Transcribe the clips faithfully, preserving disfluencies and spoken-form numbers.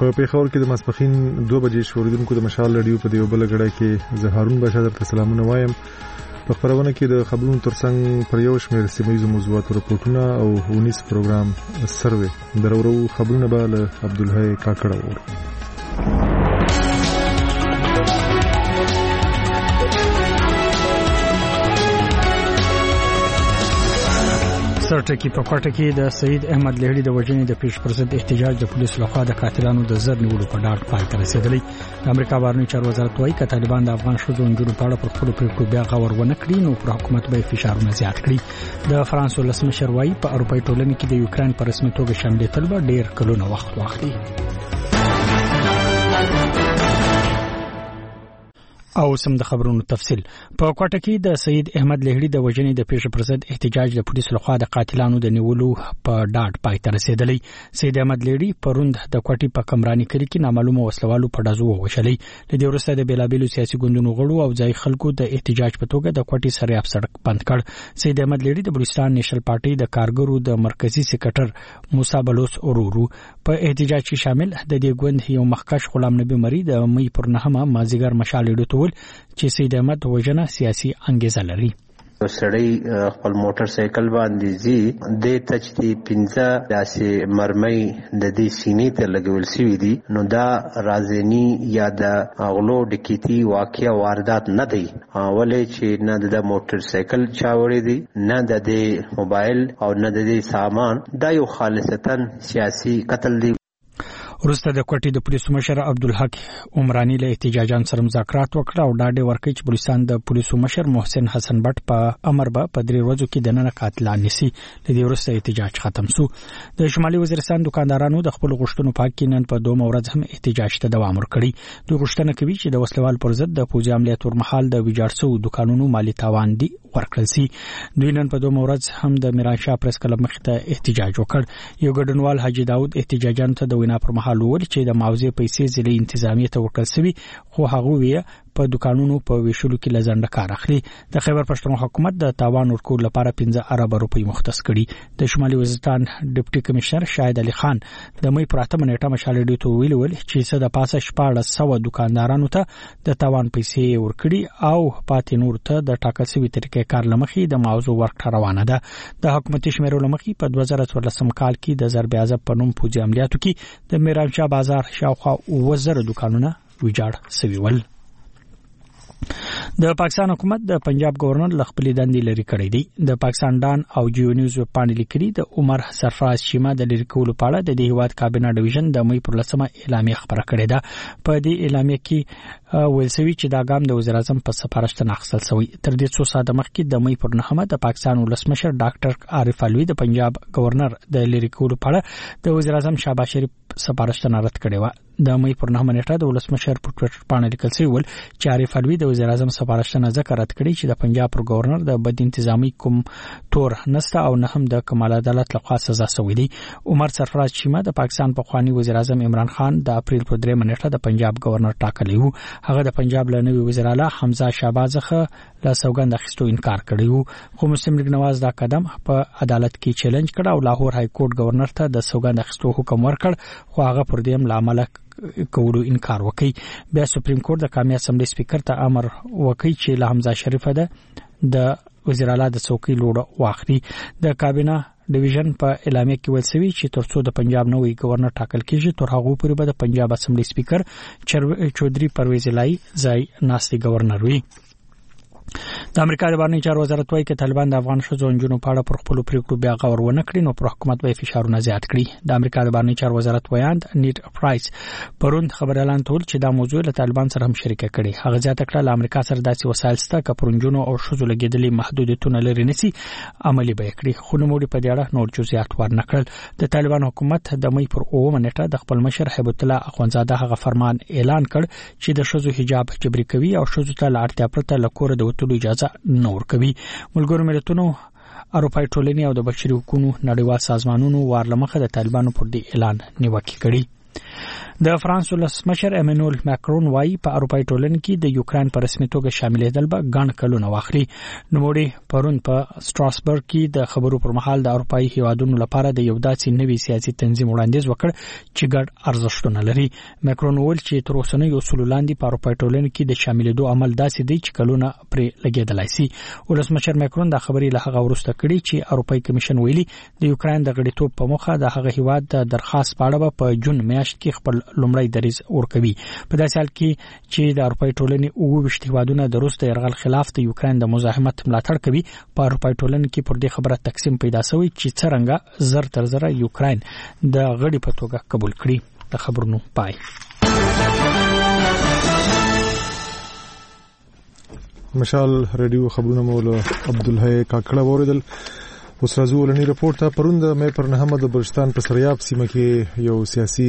په پیښور کې د ماسپخین دوه بجې شوریدونکو د مشال رادیو په دیو بل غړای کې زه هارون بشا درته سلامونه وایم. په خبرونه کې د خبرونو ترڅنګ پر یو شمېر سیمایي موضوعاتو راپورټونه او ونیس پروګرام سروي درورو خبرونه به له عبدالحی کاکړه وره. سرټکی په کوټه کې د سید احمد لهړي د وژنې د پیش پر ضد احتجاج د پولیسو لخوا د قاتلانو د زر نیولو په ډاډ پای ته رسیدلی. د امریکا بهرنی چارو وزارت وايي چې طالبان د افغان ښځو نجونو په اړه پر خپلو پریکړو بیا غور ونه کړي نو پر حکومت به فشارونه زیات کړي. د فرانس ولسمشر وايي په اروپایي ټولنه کې د یوکرين په رسمي توګه شاملېدل به ډېر کلونه وخت واخلي. او سم د خبرونو تفصيل. په کوټه کې د سید احمد لهړي د وژنې د پیش پر ضد احتجاج د پولیسو لخوا د قاتلانو د نیولو په ډاډ پای ته رسیدلی. سید احمد لهړي پروند د کوټې په کمرانی کلی کې نامعلومه وسلوالو په دازو وشلې. د دې وروسته د بیلابیلو سیاسي ګوندونو غړو او ځای خلکو د احتجاج په توګه د کوټې سریاب سړک بند کړ. سید احمد لهړي د بلوچستان نېشنل پارټي د کارګرو د مرکزی سکرټر موسی بلوچ اورورو په احتجاج کې شامل. د دې ګوند یو مخکښ غلام نبی مری د مې پر نهمه مازیګر مشال ډوټول چې سید احمد وژنه سیاسي انګیزه لري. سړی خپل موټر سایکل باندې زی د تچتی پنځه داسې مرمۍ د دې سینې ته لګول شوې دي. نو دا رازنی یا د اغلو ډکیتی واقعیا واردات نه دی ولې چې نه د موټر سایکل چاوړې دي نه د موبایل او نه د سامان. دا یو خالصتا سیاسي قتل دی. ورسته د کوټې د پولیسو مشر عبدالحق عمرانی له احتجاجان سره مذاکرات وکړه او ډاډ ورکړ چې بلوچستان د پولیسو مشر محسن حسن بټ په امر به په درې ورځو کې د نن قاتلان نسی. د دې ورسته احتجاج ختم شو. د شمالي وزیرستان دکاندارانو د خپل غوښتنو په کې نن په دوه ورځ هم احتجاج ته دوام ورکړي. دوی غوښتنه کوي چې د وسلوال پر ضد د پوځي عملیاتو ورمحال د ویجاړسو دکانونو مالی تاوان دي ورکړل شي. دوی نن په دوه ورځ هم د میرانشاه پریس کلب مخ ته احتجاج وکړ. یو ګډونوال حاجی داود احتجاجان ته د وینا پر مهال وویل چې د معاوضې پیسې ځلې انتظامیه ته ورکړل شوی خو هغه وی په دکانونو په ویشلو کې لزنده کار اخلي. د خیبر پښتونخوا حکومت د تاوان ورکول لپاره پنځه ارب روپۍ مختص کړي. د شمالي وزیرستان ډیپټي کمشنر شاهد علي خان د مې پر اتمه نیټه مشال ډیو ته ویل چې څه د پاسه شپاړس سوه دکاندارانو ته د تاوان پیسې ورکړي او پاتې نور ته د ټاکل شوی طریقې کار لمخې د معاوضو ورکړه روانه ده. د حکومتي شمیرو لمخې په دوه زره څوارلسم کال کې د ضرب اعظم په نوم پوځي عملیاتو کې د میرانشاه بازار شاوخوا اووه زره دکانونه ویجاړ شوي ول. د پاکستان حکومت د پنجاب گورنر لخپلې دندې لري کړې دي. د پاکستان ډان او جیو نیوز باندې لیکلي د عمر سرفراز شیما د لری کولو په اړه د هیواد کابینه ډیویژن د مې پر لسمه اعلامیه خبره کړې ده. په دې اعلامیه کې ویل شوی چې دا ګام د وزیر اعظم په سفارش ته ناخصل شوی. تر دې څو ساعته مخکې د مې پر نهمه د پاکستان ولسمشر ډاکټر عارف علوی د پنجاب گورنر د لری کولو په اړه د وزیر اعظم شهباز شریف سفارش ته رد کړې و. د مې پر نهمه نیټه د ولسمشر په ټویټر باندې لیکل شوی ول چې عارف علوی د وزیر اعظم سفارش ته ذکر رد کړی چې د پنجاب پر گورنر د بد انتظامی کوم تور نسته او نه هم د کمال عدالت لخوا سزا شوی دی. عمر سرفراز شیما د پاکستان په خوانی وزیر اعظم عمران خان د اپریل په درې نیټه د پنجاب گورنر ټاکلی وو. هغه د پنجاب له نوي وزیر اعلی حمزه شهباز څخه له سوګند اخیستو انکار کړی وو. خو مسلم لیگ نواز دا قدم په عدالت کې چیلنج کړ او لاهور های کورټ گورنر ته د سوګند اخیستو حکم ورکړ خو هغه پر دې عمل کولو انکار وکړي. بیا سپریم کورټ د قومي اسمبلی سپیکر ته امر وکړي چې له حمزه شریفه ده د وزیر اعلی د څوکۍ لوړ واخلي. د کابینه ډیویژن په اعلامیه کې ویل شوی چې ترڅو د پنجاب نوی گورنر ټاکل کیږي تر هغه پورې به د پنجاب اسمبلی سپیکر چودري پرویز الهی ځای ناستي گورنر وي. د امریکا د بهرنی چارو وزارت وايي چې طالبان د افغان ښځو نجونو په اړه پر خپلو پریکړو بیا غور ونه کړي نو پر حکومت به فشارونه زیات کړي. د امریکا د بهرنی چارو وزارت ویاند نیټ پرایس پروند خبر اعلان کړ چې دا موضوع له طالبان سره هم شریکه کړي. هغه ځکه کړه له امریکا سره داسې وسایل سته چې پرونجونو او ښځو لګیدلې محدودیتونه لري نسی عملی به کړي. خو نو موږ په دې اړه نور جزئیات ورنکړل. د طالبان حکومت د مې پر اومه نیټه د خپل مشر هیبت الله اخوندزاده هغه فرمان اعلان کړ چې د ښځو حجاب جبري کوي او ښځو ته لاړتیا پرته لکور د وټلو اجازه نور کوي. ملګرو ملتونو اروپای ټولنې او د بشري حقوقو نړیوال سازمانونو وارلمخه د طالبانو پر دې اعلان نیوکه کړې. د فرانس ولسمشر امانوئل ماکرون وايي په اروپای ټولنه کې د یوکرين پر رسمي توګه شاملېدل به ګڼ کلونه واخلي. نوموړي پرون په ستراسبرګ کې د خبرو پر مهال د اروپای هیوادونو لپاره د یو داسې نوي سیاسي تنظیم وړاندیز وکړ چې ګډ ارزښتونه لري. ماکرون وویل چې تر اوسه یو اصول لاندې په اروپای ټولنه کې د شاملېدو عمل داسې دی چې کلونه پرې لګېدلای شي. ولسمشر ماکرون د خبرې له هغه وروسته کړي چې اروپای کمیشن ویلي د یوکرين د غړیتوب په مخه د هغه هیواد د درخواست په اړه په جون میاشت کې خپل لومړی دریځ ورکوي. په داسې حال کې چې د اروپای ټولنې اووه ویشت هیوادونه د روس د یرغل خلاف د یوکرين د مزاحمت ملاتړ کوي. په اروپای ټولنې کې پر دې خبره تقسیم پیدا شوی چې څنګه زر تر زر یوکرين د غړي په توګه قبول کړي. د خبرونو پای. مشال رادیو خبرونه مولا عبدالحی کاکړه وریدل. اوس راځو ولني رپورت ته. پروند مې پر نحمد بلوچستان په سریاب سیمه کې یو سیاسي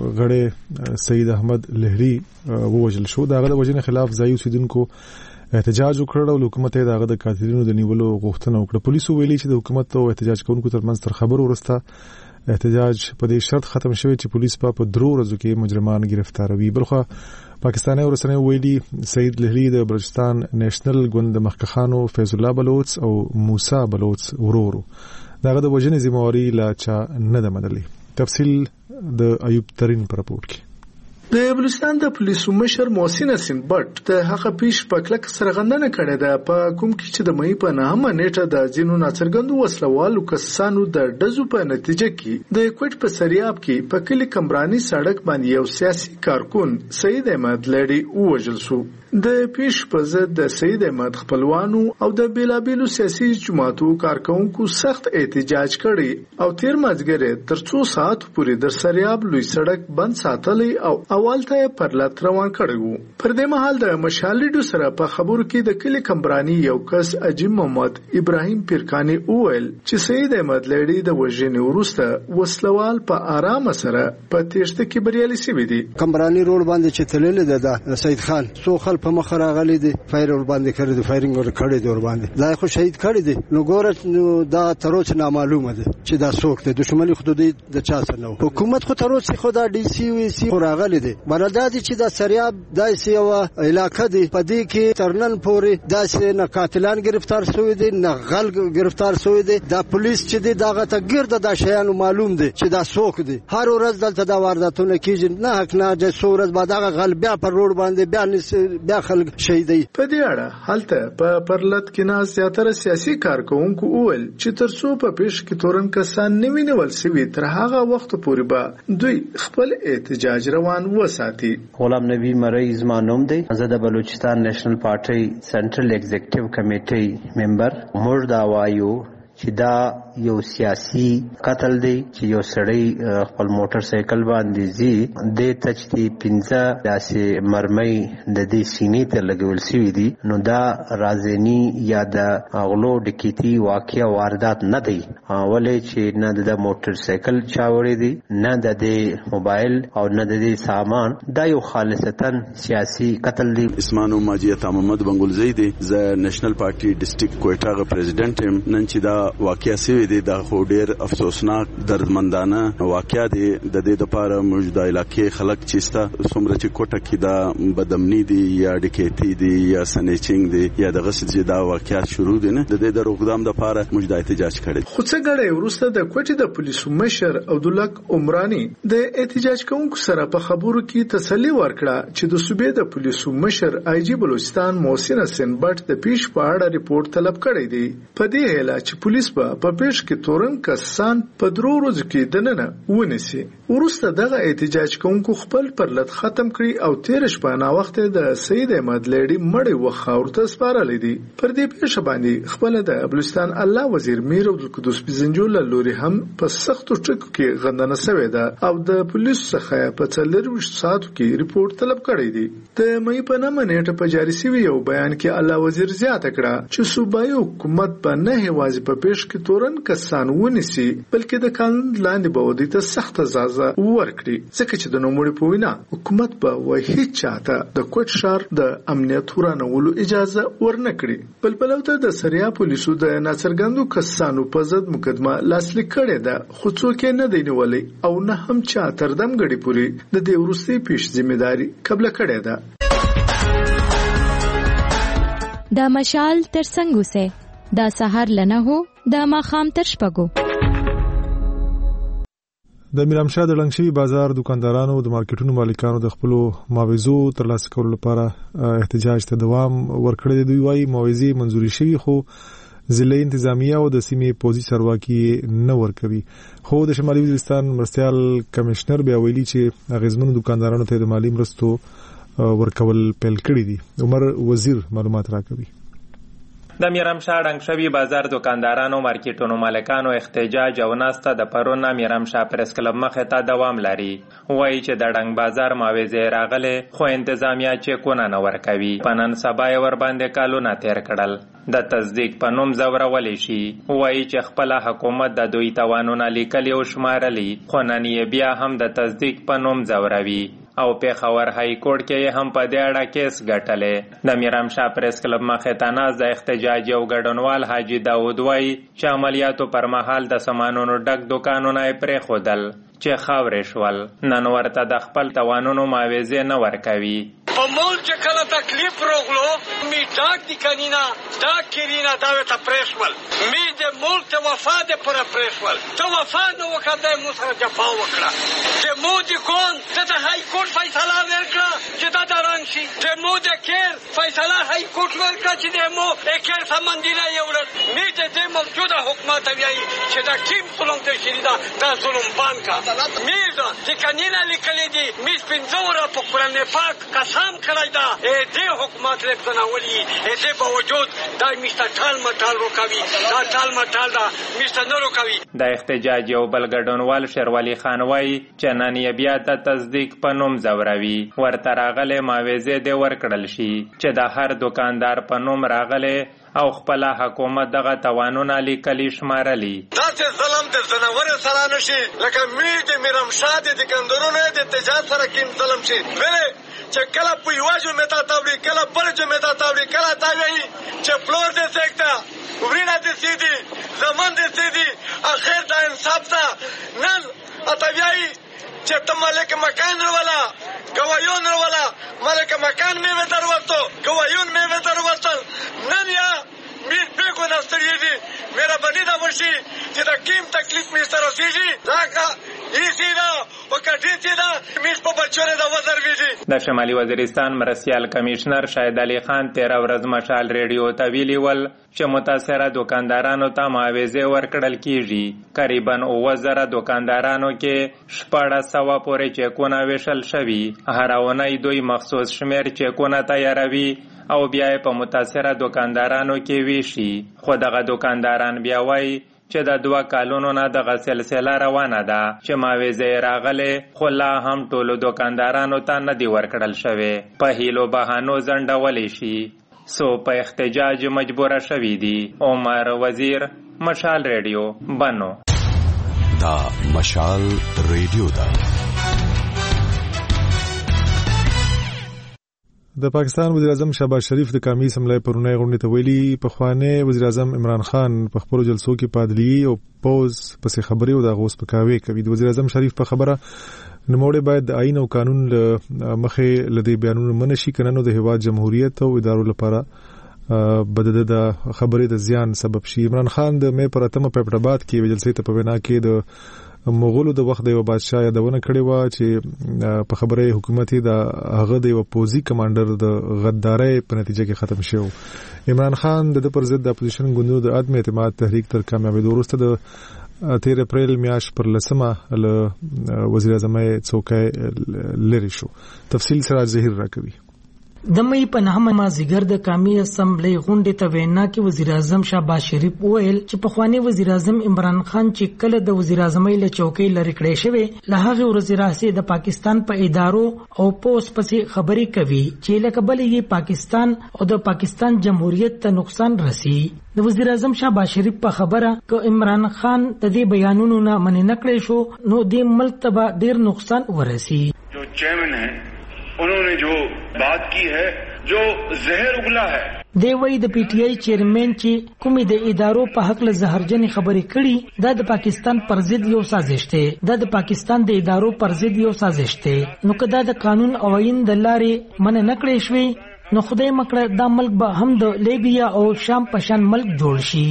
غړی سید احمد لهری ووجل شو. دغه د وجنې خلاف ځای اوسیدونکو احتجاج وکړ او حکومت یې دغه د قاتلینو د نیولو غوښتنه وکړه. پولیسو ویلي چې د حکومت او احتجاج کوونکو ترمنځ تر خبرو وروسته احتجاج په دې شرط ختم شوی چې پولیس په درو ورځو کې مجرمان گرفتاروي. بلخو پاکستاني ورسنه ویلي سید لهری د بلوچستان نېشنل ګوند مخکخانو فیض الله بلوچ او موسی بلوچ ورورو دغه د وجنې ذمہواری لا چا نه ده منلې. تفصیل د ایوب ترين پر راپور کې. د بلوچستان د پولیسو مشر محسن حسین بټ د هغه پیش په کلک سرغندنه کړې ده په کوم کې چې د مې په نهمه نیټه د ځینو ناڅرګندو وسلوالو کسانو د ډزو په نتیجه کې د کوټ په سریاب کې په کلی کمرانی سړک باندې یو سیاسي کارکون سید احمد لهری ووژل شو. د پیش په ضد د سید احمد خپلوانو او د بیلابیلو سیاسي جماعتو کارکونکو سخت احتجاج کړي او تیر مازګره تر څو ساعت پورې د سریاب لوی سړک بند ساتلې او اول ته پر لات روان کړو. پر دې مهال د مشالډو سره په خبرو کې د کلی کمرانی یو کس عجیب محمد ابراهیم پیرکانی اویل چې سید احمد لهری د وژنې وروسته وسلوال په آرام سره په تیښته کې بریالي شوی دی. کمرانی روډ باندې چې تلل د سید خان سو خل په مخ راغلی دی فایر ور باندې کړی دی فایرینګ ور کړی دی ور باندې دا خو شهید کړی دی. نو ګوره دا تر اوسه نامعلومه ده چې دا څوک دی. دښمنی حدودي د چا سره نو حکومت خو تر اوسه خو دا ډي سي وي سي راغلی دی. بلدادي چې دا سریاب داسې یو علاقه دی په دې کې ترنن پورې داسې نه قاتلان گرفتار شوی دي نه غل گرفتار شوی دي. دا پولیس چې دی دغه ته ګرد د شیانو معلوم دي چې دا څوک دی. هر ورځ دلته دا وارداتونه کیږي نه حق نه د څورز بعد هغه غل بیا پر روډ باندې بیا بیا خلک شهیدي. په دې اړه هلته په پرلط کې ناز زیاتره سیاسي کارکونکو اول چې ترڅو په پیش کې تورن کسان نیوي نیول شوی تر هغه وخت پورې به دوی خپل احتجاج روان وساتي. غلام نبی مری زمانوم دی. زه د بلوچستان نېشنل پارټي سنټرل ایگزیکټیو کمیټي ممبر. موږ دا وایو چې دا یو سیاسي قتل دی چې یو سړی خپل موټر سایکل باندې زی د تچتی پنځه داسې مرمۍ د دې سینې ته لګول شوی دي. نو دا رازنی یا د غلو ډکیتی واقعیا واردات نه دی ولې چې نه د موټر سایکل چاوړی دی نه د موبایل او نه د سامان. دا یو خالصتا سیاسي قتل دی. اسمانو ماجیت محمد بنگلزی دی. ز نېشنل پارټي ډسټریکټ کوټا غ پریزیډنټ هم نن چې دا واقعیا سوي دي دا خو ډیر افسوسناک دردمندانه واقعیا دي. د دې لپاره موږ د علاقې خلک چیستا څومره چې کوټه کې دا بدامنی دي یا ډکیتی دي یا سنیچینګ دي یا دغه څه دا واقعیا شروع دي نه د دې د روغدام لپاره موږ د احتجاج کړی. خو څه غړې ورسته د کوټې د پولیسو مشر عبداللک عمرانی د احتجاج کوونکو سره په خبرو کې تسلی ورکړه چې د صوبې د پولیسو مشر آی جی بلوچستان محسن حسین بټ د پیش په اړه ریپورت طلب کړی دی. په دې هله چې پولیس په پیش کې تورن کسان په درو ورځو کې دننه ونیسي. ورسته دغه احتجاج کوونکو خپل پرلط ختم کړي او تیر شپه نا وخت د سید احمد لهری مړی وخاورته سپارل دي. پر دې پیښه باندې خپل د بلوچستان الله وزیر میر عبدالقدوس بزنجول لوري هم په سختو ټکو کې غندنه شوې ده او د پولیس څخه په څلور ساعتو کې ریپورت طلب کړی دی. د مې په نامه نیټه په جاري شوی یو بیان کې الله وزیر زیاته کړه چې صوبایي حکومت په نه هوازي په پیش کې تورن کسان ونیسي بلکې د قانون لاندې به ودی ته سخت سزا اجازه ورکړي ځکه چې د نوموړي په وینا حکومت به وایي هیڅ چاته د کوټ شهر د امنیت ورانولو اجازه ورنکړي. بل بلوته د سریا پولیسو د ناڅرګندو کسانو په ضد مقدمه لاسلیک کړې ده خو څوک یې نه دی نیولی او نه هم چا تر دمګړي پورې د دې وروستي پیش ذمہداري قبل کړې ده. دا مشال تر څنګه سه دا سحر لنه هو دا ماخام تر شپګو. د میرامشاه د لنګشي بازار دکاندارانو د مارکیټونو مالکانو د خپل معاوضو ترلاسه کولو لپاره احتجاج ته دوام ورکړی. دوی وايي معاوضې منزوري شوي خو ضلعي انتظامیه او د سیمې پوځي چارواکي نه ورکوي. خو د شمالي وزیرستان مرستیال کمشنر بیا ویلي چې اغیزمنو دکاندارانو ته د مالی مرستو ورکول پیل کړی دي. عمر وزیر معلومات راکوي. د میرامشاه ډنګ شوي بازار دکاندارانو مارکیټونو مالکانو احتجاج او ناسته د پرون میرامشاه پریس کلب مخې ته دوام لري. وایي چې د ډنګ بازار معاوضې راغلې خو انتظامیه چیکونه نه ورکوي. په نن سبا یې ورباندې کالونه تیر کړل د تصدیق په نوم ځورولی شي. وایي چې خپله حکومت د دوی توانونه لیکلي او شمارلي خو نن یې بیا هم د تصدیق په نوم ځوروي او پیښور های کورټ کې هم په دې اړه کیس ګټلې. د میرامشاه پریس کلب مخې ته ناست د احتجاج یو ګډونوال حاجي داود وایي چې عملیاتو پر مهال د سامانونو ډک دوکانونه یې پرېښودل چې خاورې شول. نن ورته د خپل توانونو معاوضې نه ورکوي. په ملک چې کله تکلیف راغلو می ډاک دي کنینا ډاک کرینا دا ته پرېښول می د ملک ته وفا ده پر پرېښول ته وفا نه وکړه مو سره جفا وکړه چې مو دي کون ته های کورټ فیصله ورکړه چې دا درنګ شي چې مو د کیر فیصله های کورټ ورکړه چې د مو اکر سمندینه یوړل می د موجوده حکومت ویایي چې دا کیم ظلم ته شری دا دا ظلم بانکا می دا چې کنینا لیکلي دي می سپینځورا په قرآن پاک قسم کړای دا دې حکومت له بناولي دې باوجود دا میسته ټال مټال روکوي دا ټال مټال دا میسته نه روکوي. د احتجاج یو بل ګډونوال شیروالي خان وایي چې نن یې بیا د تصدیق په نوم ځوروي. ورته راغلې معاوضې دې ورکړل شي چې د هر دکاندار په نوم راغلې او خپل حکومت دغه توانونه لیکلي شمارلي. دا چې ظلم د زناور سره نشي لکه می د میرامشاه د دکاندارونو د احتجاج سره کیم ظلم شي ویلې چې کله په یواجو میتا تاوړي کله بلجو میتا تاوړي کله تا وایي چې فلور دې سکتا ورینه دې سیدي زمون دې سیدي اخر دا انصاف تا نن اتویای چې ته مالک مکان ولا گوایون ولا مالک مکان می ودر ورته گوایون می ودر ورته نن یا میر بګو نستړي دي میرا باندې دا ورشي چې دا کیم تکلیف می سره سيږي دا کا ایسی دا وکټی چې دا میش په بچوره دا وزر ویږي. د شمالي وزیرستان مرستیال کمشنر شاهد علي خان تیر ورځ مشال ریډیو ته ویلي ول چې متاثره دکاندارانو ته معاوضې ورکړل کیږي. قریبا اووه زره دکاندارانو کې شپاړس سوه پورې چیکونه ویشل شوي. هر اونۍ دوی مخصوص شمیر چیکونه تیاروي او بیا په متاثره دکاندارانو کې ویشي. خو دغه دکانداران بیا وایي چې د دوه کالونو نه دغه سلسله روانه ده چې معاوضې راغلې خو لا هم ټولو دکاندارانو ته نه دي ورکړل شوی. په هیلو بهانو ځنډولی شي سو په احتجاج مجبوره شوي دي. عمر وزیر، مشال ریډیو، بنو. دا مشال ریډیو ده. د پاکستان وزیر اعظم شهباز شریف د قومي اسمبلی پرونی غونډې ته ویلي پخوانی وزیر اعظم عمران خان په خپلو جلسو کې پادلی او پوز پسې خبرې او د غوس پکاوي کوي. د وزیر اعظم شریف په خبره نوموړی باید د آئین او قانون له مخې لدی بیانونه منشي کنه نو د هیواد جمهوریت او ادارو لپاره بدده د خبرې د زیان سبب شي. عمران خان د مې پر اتمه په پټاباد کې جلسې ته په وینا کې د مغولو د وخت د یو بادشاه یادونه کړې وه چې په خبره حکومت د هغه د یو پوځي کمانډر د غدارۍ په نتیجه کې ختم شو. عمران خان د پر ضد د اپوزیشن ګوندونو د عدم اعتماد تحریک تر کامیابېدو وروسته د تیر اپریل میاشت پر لسمه له وزیر اعظم څوکۍ لرې شو. تفصیل سراج ظهیر راکوي. د مې په نهمه مازیګر د قومي اسمبلی غونډې ته وینا کې وزیر اعظم شهباز شریف وویل چې پخوانی وزیر اعظم عمران خان چې کله د وزیر اعظمۍ له چوکۍ لرې کړی شوی له هغې ورځې راهیسې د پاکستان په ادارو او پوس پسې خبرې کوي چې لکه بلې یې پاکستان او د پاکستان جمهوریت ته نقصان رسی. د وزیر اعظم شهباز شریف په خبره که عمران خان د دې بیانونو نه منې نه کړی شو نو دې ملک ته به ډېر نقصان ورسی. جو چیئرمین ہے انہوں نے جو بات کی ہے جو زہر اگلا ہے. دی وی د پی ټی آی چیرمن چې کومې د ادارو په حق له زهرجنې خبرې کړي دا د پاکستان پر ضد یو سازش دی. دا د پاکستان د ادارو پر ضد یو سازش دی. نو که دا د قانون او آئین د لارې منع نه کړی شوی نو خدای مکړه دا ملک به هم د لیبیا او شام په شان ملک جوړ شي.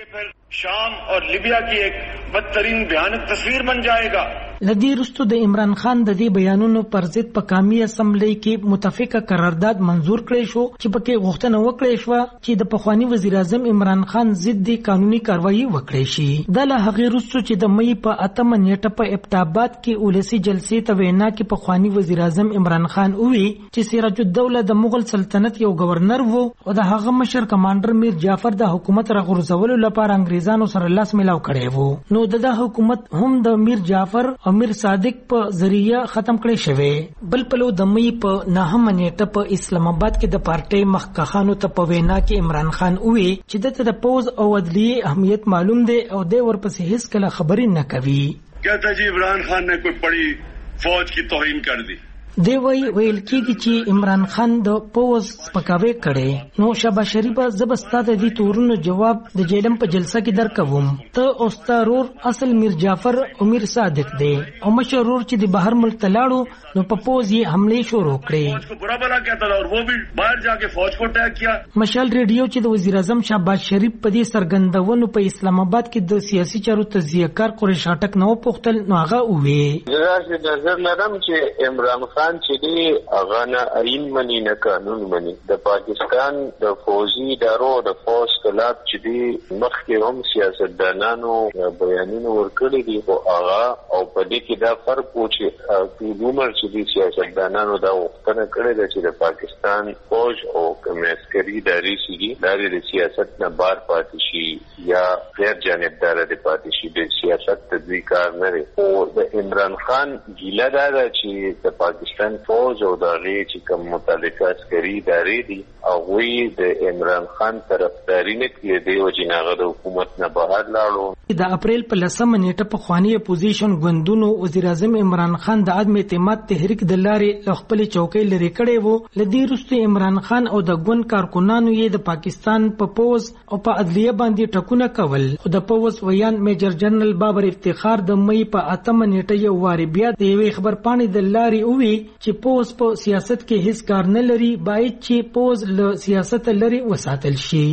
شام اور لیبیا کی ایک بدترین بھیانک تصویر بن جائے گا. لدی رستو د عمران خان د دې بیانونو پر ضد په قومي اسمبلی کې متفقه قرارداد منزور کړی شو چې پکې غوښتنه وکړې شو چې د پخوانی وزیر اعظم عمران خان ضد قانوني کاروایی وکړي شي. د له هغې رستو چې د مې په اتمه نیټه په ابتاباد کې ولسی جلسې ته وینا کې پخوانی وزیر اعظم عمران خان ووی چې سراج الدوله د مغل سلطنت یو گورنر وو او د هغه مشر کمانډر میر جعفر د حکومت راغورځولو لپاره انګریزانو سره لاس میلاو کړی وو. نو د حکومت هم د میر جعفر امیر صادق په ذریعہ ختم کړی شوی. بل پلو د مې په نهمه نیټه په اسلام آباد کې د پارټۍ مخکښانو ته په وینا کې عمران خان ووی چې دته د پوز او عدلیې اهمیت معلوم دی او د ورپسې هیڅ کله خبرې نه کوي. کہتا جی عمران خان نے کوئی بڑی فوج کی توہین کر دی. دی وی ویل کېږي چې عمران خان د پوز سپکاوی کړي. نو شهباز شریف زبستا د دې تورونو جواب د جیلم په جلسه کې درکوم. ته اوستارور اصل میر جعفر او میر صادق دی او مشرور چې د بهر ملک ته لاړو نو په پوز یې حمله شروع کړې. برا بلا کہتا تھا اور وہ بھی باہر جا کے فوج کو اٹیک کیا. مشال ریډیو چې د وزیر اعظم شهباز شریف په دې سرګندونو په اسلام آباد کې د سیاسي چارو تجزیه کار قریش اټک نو پوښتل نو هغه وویل زه نظر لرم چې عمران خان چې دی هغه نه آئین مني نه قانون مني. د پاکستان د فوجي ادارو د فوج خلاف چې دی مخکې هم سیاستدانانو بیانونه ورکړي دي خو هغه او په دې کې دا فرق و چې ټول عمر چې دی سیاستدانانو دا غوښتنه کړې ده چې د پاکستان فوج او کوم عسکري ادارې چې دي د سیاست نه بار پاتې شي یا غیر جانبدار دي پاتې شي. د سیاست تدوی کار نه دی. او د عمران خان ګیله دا ده چې د پاکستان فوج او د غي چې کوم متعلقه عسکري ادارې دي هغوی د عمران خان طرفداري نه کوي دی او چې هغه د حکومت نه بهر لاړو. د اپریل په لسمه نیټه په خواني اپوزیشن ګوندونو وزیر اعظم عمران خان د عدم اعتماد تحریک د لارې له خپل چوکۍ لري کړي وو. لدی رستو عمران خان او د ګوند کارکونانو یې د پاکستان په پوز او په عدلیه باندې ټکونه کول. خو د پوز ویان میجر جنرال بابر افتخار د مې په اتمه نیټه یو واری بیا د یوې خبرپاڼې د لارې ووی چې پوز په سیاست کې هیڅ کار نه لري باید چې پوز له سیاست لري وساتل شي.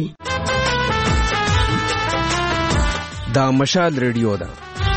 دا مشال ریډیو ده.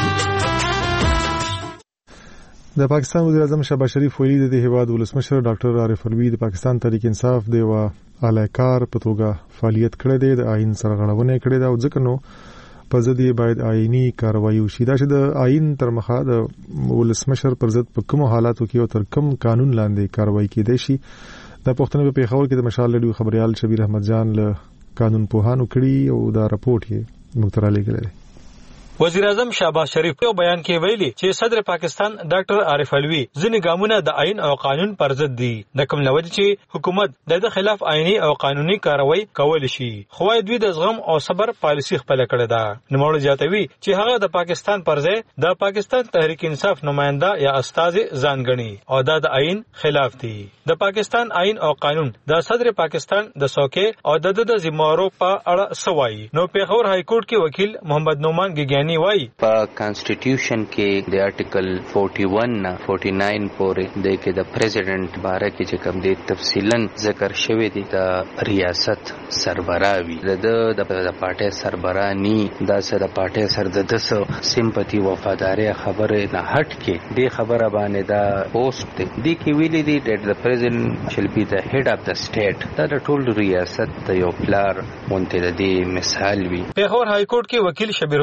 د پاکستان وزیر اعظم شهباز شریف ویلي د هیواد ولسمشر ډاکټر عارف الوی د پاکستان تحریک انصاف دی و اعلیکار په توګه فعالیت کړی دی. د آئین سرغړونه کړې ده او ځکه نو په ضد یې باید آئینی کاروایی وشي. دا چې د آئین تر مخه د ولسمشر پر ضد په کوم حالاتو کې او تر کوم قانون لاندې کاروایی کېدای شي دا پوښتنه په پیښور کې د مشال ریډیو خبريال شبیر احمد جان له قانون پوهانو کړي او دا راپورټ یې مخترالي کړی. وزیر اعظم شهباز شریف په بیان کې ویلي چې صدر پاکستان ډاکټر عارف الوی ځینې ګامونه د آئین او قانون پر ضد دي. د کوم لوجه چې حکومت د خلاف آئینی او قانوني کاروایی کول شي خو دوی د زغم او صبر پالیسي خپل کړې ده. نوموړي زیاتوي چې هغه د پاکستان پر ځای د پاکستان تحریک انصاف نماینده یا استاد ځان غني او دا د آئین خلاف دي. د پاکستان آئین او قانون د صدر پاکستان د څوکۍ او د د ذمہارو په اړه سوای. نو پیښور های کورټ کې وکیل محمد نومان ګیګانی وای په کانسټیټیوشن کې د آرټیکل اکیاسی نه انچاس پورې د کې د پریزیډنټ باره کې چې کوم دی تفصیلا ذکر شوی دی د ریاست سربراهي د د پارټي سربراهي دا سره د پارټي سر د دس سیمپتی وفاداری خبره نه هټ کې دی خبره باندې دا پوسټ دی کې ویلي دی چې د پریزیډنټ شل بی د هډ اف د سټیټ دا د ټول ریاست د یو پلار مونته د مثال وی. پیښور های کورټ کې وکیل شبیر حسین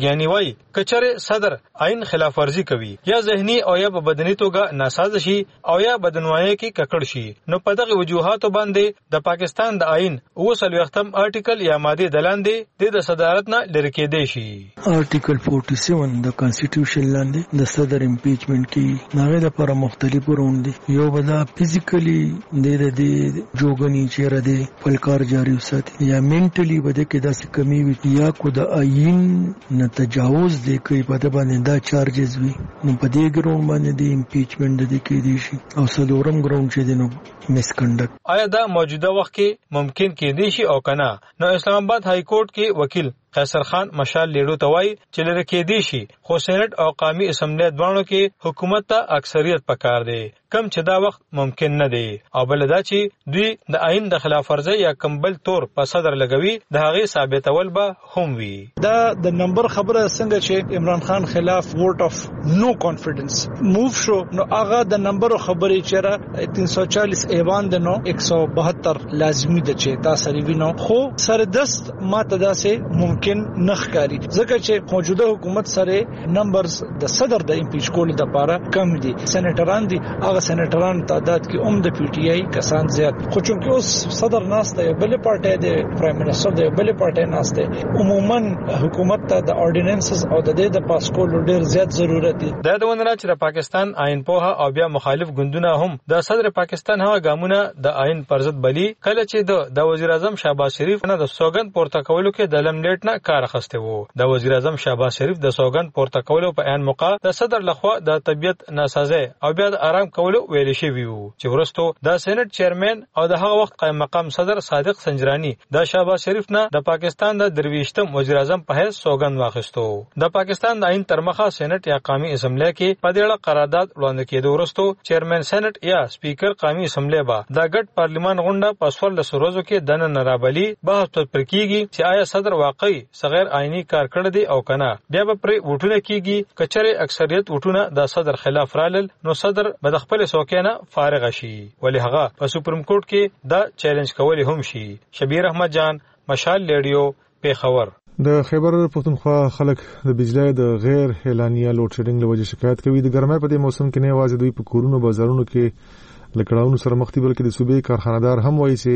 خوږیانی وایي کچره صدر عین خلاف ورزي کوي یا ذهني او یا په بدني توګه ناساز شي او یا بدنوایي کې ککړ شي نو په دغه وجوهاتو باندې د پاکستان د عین اوه څلوېښتم آرټیکل یا ماده د لاندې د صدارت نه لری کېدی شي. آرټیکل فورټي سیون د کانسټیټیوشن لاندې د صدر امپیچمنت کې ناغه لپاره مختلف روند دي. یو بدا فزیکلی د دې جوګنی چیرې د فلکار جاری وساتي یا منټلی بده کې داسې کمی وي یا کو د عین نه تجاوز دی کوي په د باندې دا چارجز وي نو په دې ګراوند باندې د امپیچمنت د کې دي شي او سلورم ګراوند چې دی نو مس کنډکټ. آیا دا موجوده وخت کې ممکن کې دي شي او کنه؟ نو اسلام آباد های کورټ کې وکیل قیصر خان مشال لیډو توای چې لری کې دي شي خو سېنات او قومي اسمبلی دواړو کې حکومت ته اکثریت پکار دی کم چې دا وخت ممکن نه دی او بل دا چې دوی د عین د خلاف ورزي یا کمبل تور په صدر لګوي د هغه ثابتول به هم وي. دا د نمبر خبره څنګه چې عمران خان خلاف ووټ اف نو کانفیډنس موو شو نو هغه د نمبر خبرې چیرې تین سو چالیس ایوان د نو یک سو بهتر لازمی ده چې تاسو ریوینو خو سردست ماته داسې ممکن نخکاری ځکه چې موجوده حکومت سره نمبرز د صدر د امپیچ کولو لپاره کم دي. سېنیټران دي هغه سېنیټران تعداد کې هم د پی ټی آی کسان زیات خو چونکه اوس صدر ناسته بل پارټي د پرایم منسٹر د بل پارټي ناسته عموما حکومت ته د اورډیننسز او د دې د پاس کولو ډیر زیات ضرورت دي. د دونه چې پاکستان آئین په او بیا مخالف ګوندونه هم د صدر پاکستان هغه ګامونه د آئین پر ضد بلی کله چې د د وزیر اعظم شهباز شریف نه د سوګند پورته کولو کې د لملیټ نه کار اخسته وو. د وزیر اعظم شهباز شریف د سوګند پورته کولو په عین موقع د صدر لخوا د طبيعت ناسازه او بیا د آرام کولو ویل شوی وو چې ورستو د سېنات چیرمن او د هغه وخت قائم مقام صدر صادق سنجرانی د شهباز شریف نه د پاکستان د درویشتم وزیر اعظم په حیث سوګند واخیستو. د پاکستان د عین ترمخه سېنات یا قومي اسمبلی کې په دې اړه قرارداد وړاندې کېدو ورستو چیرمن سېنات یا سپیکر قومي اسمبلی با د ګډ پارلیمان غونډه په سوال د سروزو کې دنه نرابلی بحث پر کیږي چې آیا صدر واقعي غیر آئینی کار کړی دی او کنه بیا به پر وټونه کیږي کچره اکثریت وټونه د صدر خلاف رالل نو صدر به د خپل سوکینه فارغ شي ولی هغه په سپریم کورټ کې دا چیلنج کولی هم شي. شبیر احمد جان مشال لیډیو پیښور. د خیبر پختونخوا خلک د بجلی د غیر اعلانیه لوډ شیډینګ له وجې شکایت کوي. د ګرمۍ په دې موسم کې نه یوازې دوی په کورونو بازارونو کې لکړاونو سره مخ دي بلکې د صوبې کارخانه‌دار هم وایي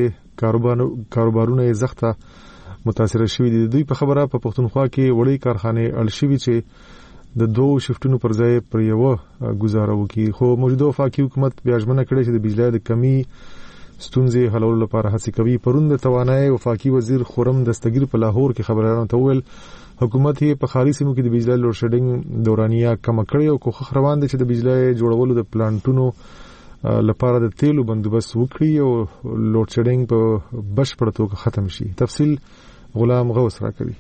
چې کاروبارونه یې زخته متاثر شوی دي. دوی په خبره په پختونخوا کې وړي کارخانه الشوی چې د دوه شفټونو پر ځای پر یو گزاره وکړي خو موجوده وفاقي حکومت بیا ژمنه کړې چې د بجلی د کمی ستونزې حلولو لپاره هڅې کوي. پرون د توانایي وفاقي وزیر خورم دستګیر په لاهور کې خبرانو ته وویل حکومت یې په خاري سیمو کې د بجلی لوډ شیډینګ دورانیه کم کړې او کوخ روان دي چې د بجلی جوړولو د پلانټونو لپاره د تیلو بندوبست وکړي او لوډ شیډینګ په بشپړ توګه ختم شي. تفصیل غلام غوث را کوي.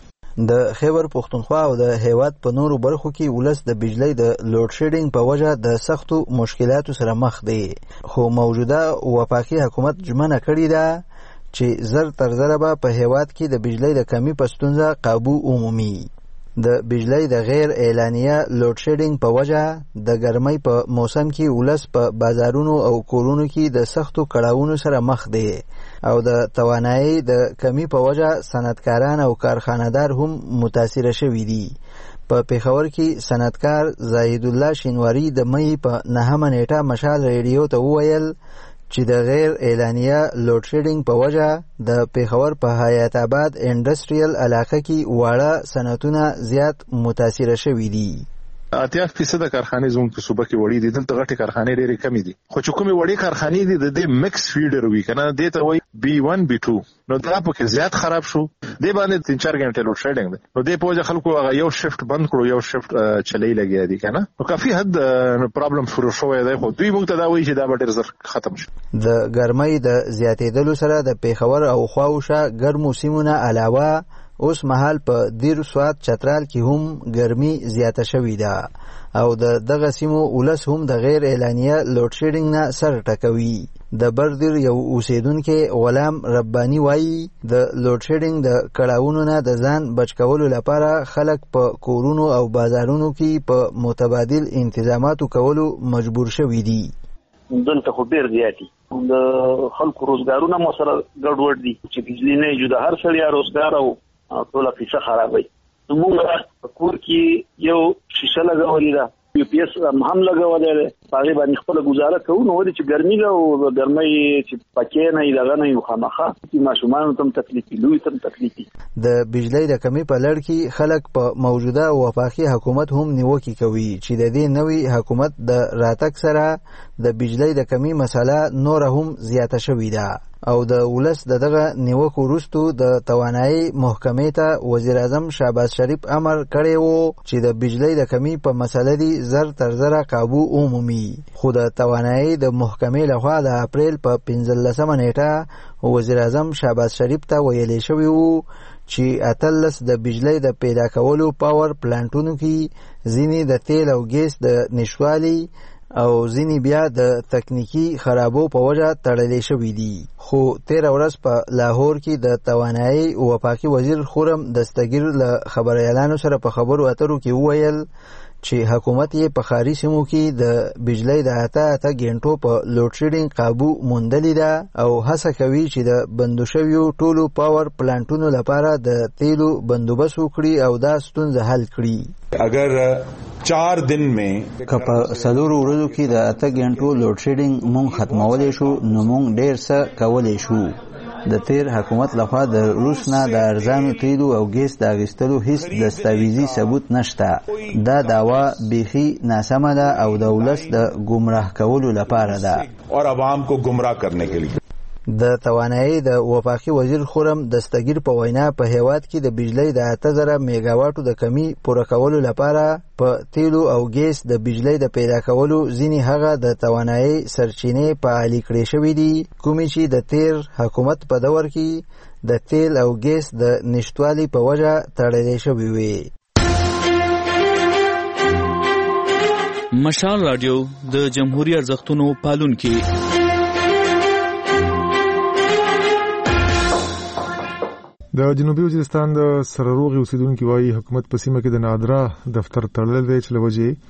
د خیبر پختونخوا او د هیواد په نورو برخو کې ولس د بجلی د لوډ شیډینګ په وجه د سختو مشکلاتو سره مخ دی خو موجوده وفاقي حکومت ژمنه کړې ده چې زر تر زره به په هیواد کې د بجلی د کمی په ستونزه قابو عمومي. د بجلی د غیر اعلانیه لوډ شیډینګ په وجه د ګرمۍ په موسم کې ولس په بازارونو او کورونو کې د سختو کړاوونو سره مخ دی او د توانایي د کمی په وجه صنعتکاران او کارخانه‌دار هم متاثر شوي دي. په پیښور کې صنعتکار زاهد الله شینواری د مې په نهمه نیټه مشال ریډیو ته وویل چې د غیر اعلانیه لوډ شیډینګ په وجه د پیښور په حیات آباد انډستریال علاقه کې واړه صنعتونه زیات متاثر شوي دي. اتیا فیصد کارخانې زموږ په صوبه کې وړي دي دلته غټي کارخانې ډېرې کمې دي خو چې کومې وړي کارخانې دي د دې مکس فیډر وی کنه دې ته وایي بی ون بی ټو نو دا پکې زیات خراب شو دې باندې تین چار غنټې لوډ شیډینګ دی نو دې په وجه خلکو هغه یو شفت بند کړو یو شفت چلای لګیا دي کنه نو کافي حد پرابلم شروع شوی دی خو دوی موږ ته دا وایي چې دا به ډېر زر ختم شي. د ګرمۍ د زیاتېدلو سره د پیښور او خواوشا ګرمو سیمونه علاوه اوس مهال په دیر سواد چترال کې هم ګرمي زیاته شوې ده او د دغه سیمو ولس هم د غیر اعلانیه لوډ شیډینګ نه سر ټکوي. د بردیر یو اوسیدونکو غلام ربانی وایي د لوډ شیډینګ د کړاوونو نه د ځان بچ کولو لپاره خلک په کورونو او بازارونو کې په متبادل انتظاماتو کولو مجبور شوي دي. دلته خو ډیر زیاتی د خلکو روزګارونه مو سره ګډوډ دي چې بجلی نه جوړه هر سړی روزګار او ټول پیسې خرابوي موږ کور کې یو شیشه لګولې ده، یو پیس هم لګولې ده، هغه باندې خپل گزاره کوو. نو ولې چې ګرمي ده او ګرمي چې پکې نه دغه نه مخامخه چې ماشومان تم تکلیفي لوی تم تکلیفي. د بجلی د کمی په لړ کې خلک په موجوده وفاقي حکومت هم نیوکه کوي چې د دې نوي حکومت د راتګ سره د بجلی د کمی مسله نور هم زیاته شوې ده او د ولس د دغه نیوکو وروسته د توانایي محکمې ته وزیر اعظم شهباز شریف امر کړی و چې د بجلی د کمی په مسله دی زر تر زره قابو عمومي. خو د توانایي د محکمې لخوا د اپریل په پنځلسمه نیټه وزیر اعظم شهباز شریف ته ویلي شوی و چې اتلس د بجلی د پیدا کولو پاور پلانټونو کې ځینې د تیل او ګیس د نشوالي او ځینې بیا د تکنیکی خرابو په وجه تړلې شوي دي. خو تیره ورځ په لاهور کې د توانایي وفاقي وزیر خورم دستګیر له خبریالانو سره په خبرو اترو کې وویل چې حکومت یې په ښاري سیمو کې د بجلی د اته اته ګنټو په لوډ شیډینګ قابو موندلې ده او هڅه کوي چې د بندو شویو ټولو پاور پلانټونو لپاره د تیلو بندوبست وکړي او دا ستونزه حل کړي. اگر چار دن میں که په څلورو ورځو کې د اته ګنټو لوډ شیډینګ مونږ ختمولی شو نو مونږ ډېر څه کولی شو. د تیر حکومت لخوا د روس نه د ارزانو تیلو او ګیس د اخیستلو هیڅ دستاویزي ثبوت نشته. دا دعوا بیخي ناسمه ده او د ولس د ګمراه کولو لپاره ده اور عوام کو گمراه کرنے کے لیے. د توانایي د وفاقي وزیر خورم دستګیر په وینا په هیواد کې د بجلی د اته زره میګاواټو د کمی پوره کولو لپاره په تیلو او ګیس د بجلی د پیدا کولو ځینې هغه د توانایي سرچینې فعالي کړې شوې دي کومې چې د تیر حکومت په دور کې د تیل او ګیس د نشتوالي په وجه تړلې شوې وې. مشال رادیو د جمهوریت ارزښتونو پالونکي. د جنوبي وزیرستان د سرروغي اوسیدونکو وايي حکومت په سیمه کې د نادرا دفتر تړل دی چې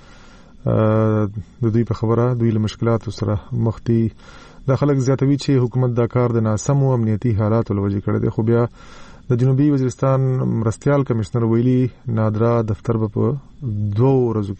لوجه د دوی په خبره دوی له مشکلاتو سره مخ دي. د خلک زیاتوي چې حکومت دا کار د ناسمو امنیتي حالاتو لوجه کړی دی. خو بیا د جنوبي وزیرستان مرستيال کمشنر ویلي نادرا دفتر په دوه ورځو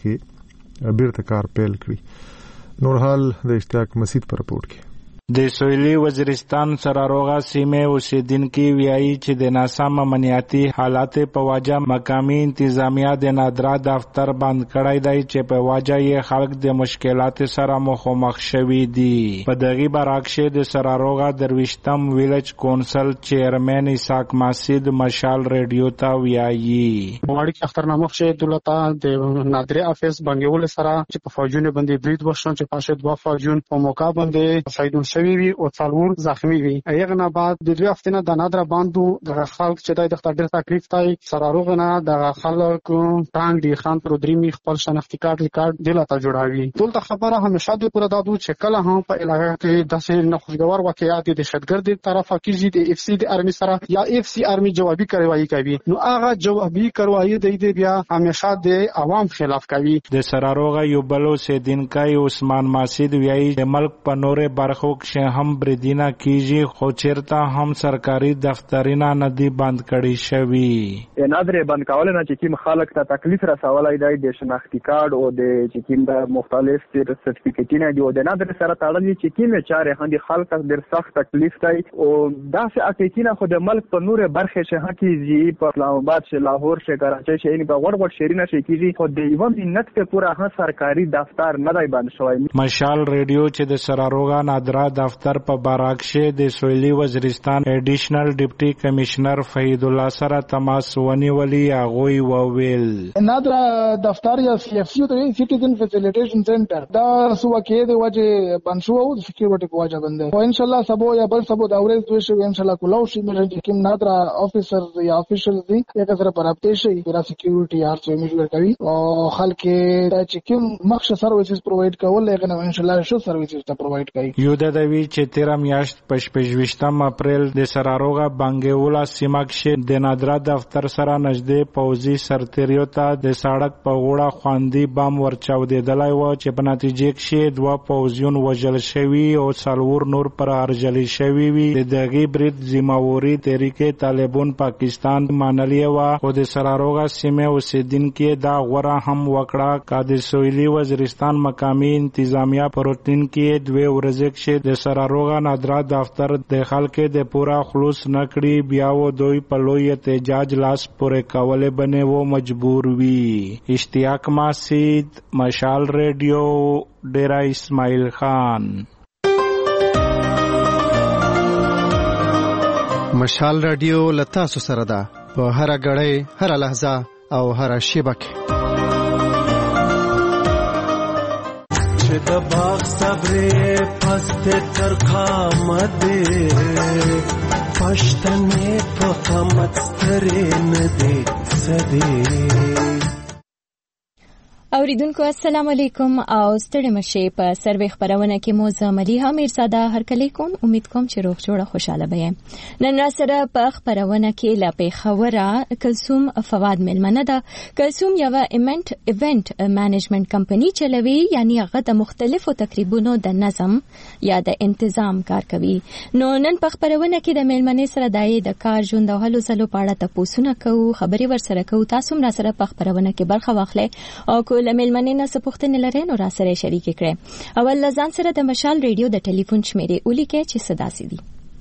کې بیرته کار پیل کړی. نور حال د اشتیاق مسید پر رپورټ کې. د سویلي وزیرستان سراروغه سیمه اوسیدونکو ویایي چې د ناسم امنیتي حالات په وجه مقامي انتظامیه د نادرا دفتر بند کړی دی چې په وجه یې خلک د مشکلات سره مخامخ شوي دي. په دغه برعکس د سراروغه درویشتم ویلج کونسل چیرمن اسحاق مسید مشال رادیو ته ویایي وړي کې اخترنامه شوی دولت د نادرا افیس بنګول سره چې په فوجونو باندې برید وشو چې پاشه دوه فوجون په موقع باندې شهیدون شوی وي او څلور زخمی وي. هغه نه بعد د دوه هفتې نه د نادرا باندو د خلک چې د ډېر تکلیف تای سراروغ نه د خلک ټانګ دی خان پرودریمی خپل شناختی کارت لیکارت دلته جوړاوي. ټول خبره همیشه د پوره دادو چې کله هم په علاقه کې داسې نخوشګوار واقعیات د دهشتګرد طرفه کیږي د اف سی د ارمی سره یا اف سی ارمی جوابي کاروایی کوي نو هغه جوابي کاروایی د دې بیا همیشه د عوام خلاف کوي. د سراروغ یو بلو سیدینکای عثمان مسید ویایي د ملک په نورې برخو کې هم بریدینه کیږي خو چیرته هم سرکاري دفترونه نه دي بند کړي شوي. نادر بند کول نه چې کوم خلک ته تکلیف رسولای دی د شناختی کارت او د چې کوم د مختلف سرټیفیکټونه دی او د نادر سره تړلې چې کوم چارې هندي خلک ډېر سخت تکلیف دی او داسې اکیتینه خو د ملک په نور برخه شه کیږي په اسلام آباد شه لاهور شه کراچۍ شه ان په وړ وړ شهرونه شه کیږي خو د یو منت په پورا ها سرکاري دفتر نه دی بند شوی. مشال رادیو چې د سراروغا نادرا دفتر په باراکشه د سویلي وزیرستان ایډیشنل ډیپټي کمشنر فهید الله سره تماس ونیولي هغوی وویل نادرا دفتر یا سی اف سی ته سټیزن فیسیلیټیشن سنټر دا سو کې د وجه بنشو او سکیورټي په وجه باندې او ان شاء الله سبو یا بل سبو دا ورځ دوی شو ان شاء الله کولاو شي مې کوم نادرا افیسر یا افیشل دي یک سره پرابطه شي پر سکیورټي هر څه میجر کوي او خلک چې کوم مخشه سرویسز پروواید کول لګنه ان شاء الله شو سرویسز ته پروواید کوي. یو د کړی وی چې تیرا میاشت پښپښويشتم اپریل د سراروغا بانګولا سیمه کې د نادرا دفتر سره نږدې پوځي سرتیریو ته د سړک په غوړه خواندي بم ورچاودېدلی و چې په نتیجه کې دوه پوځیون وژل شوي او څلور نور پر ارجلي شوي وي. د دغه برید ذمہواری تحریک طالبان پاکستان منلې و او د سراروغا سیمه اوسیدونکو دا غوړه هم وکړه کا د سویلي وزیرستان مقامی انتظامیه پروتین کې دوه ورځې کې د سراروغا نادرا دفتر د خلکو د پورا خلوص نکړي بیا و دوی په لوی احتجاج لاس پورې کولې بنه و مجبور وي. اشتیاق ماسید، مشال ریډیو، ډیرا اسماعیل خان. مشال ریډیو لتا سره ده په هر غړې هر لحظه او هر شیبه کې. چې د باغ صبرې پسته ترخه مده پښتنې په قامت سترې نه دي سدي. اوریدونکو السلام علیکم او ستړي مشه په سروي خبرونه کې موزه مليحه میرزاده هر کلی کوم. امید کوم چې روغ جوړه خوشاله به. نن را سره په خبرونه کې لا په خبره کلثوم فواد ملمنه ده. کلثوم یو ایونت ایونت مانجمنت کمپنی چلوي، یعنی هغه د مختلفو تقریبونو د نظم یا د تنظیم کار کوي. نو نن په خبرونه کې د ملمنې سره دای د کار ژوند او هلو زلو په اړه تاسو کوو، خبري ور سره کوو. تاسو را سره په خبرونه کې برخه واخلئ او لمل منې نه سپوښتنې لري نو را سره شریک کړئ. اول لزان سره د مشال ریډیو د ټلیفون شمیرې ولیکئ چې صدا سي دي.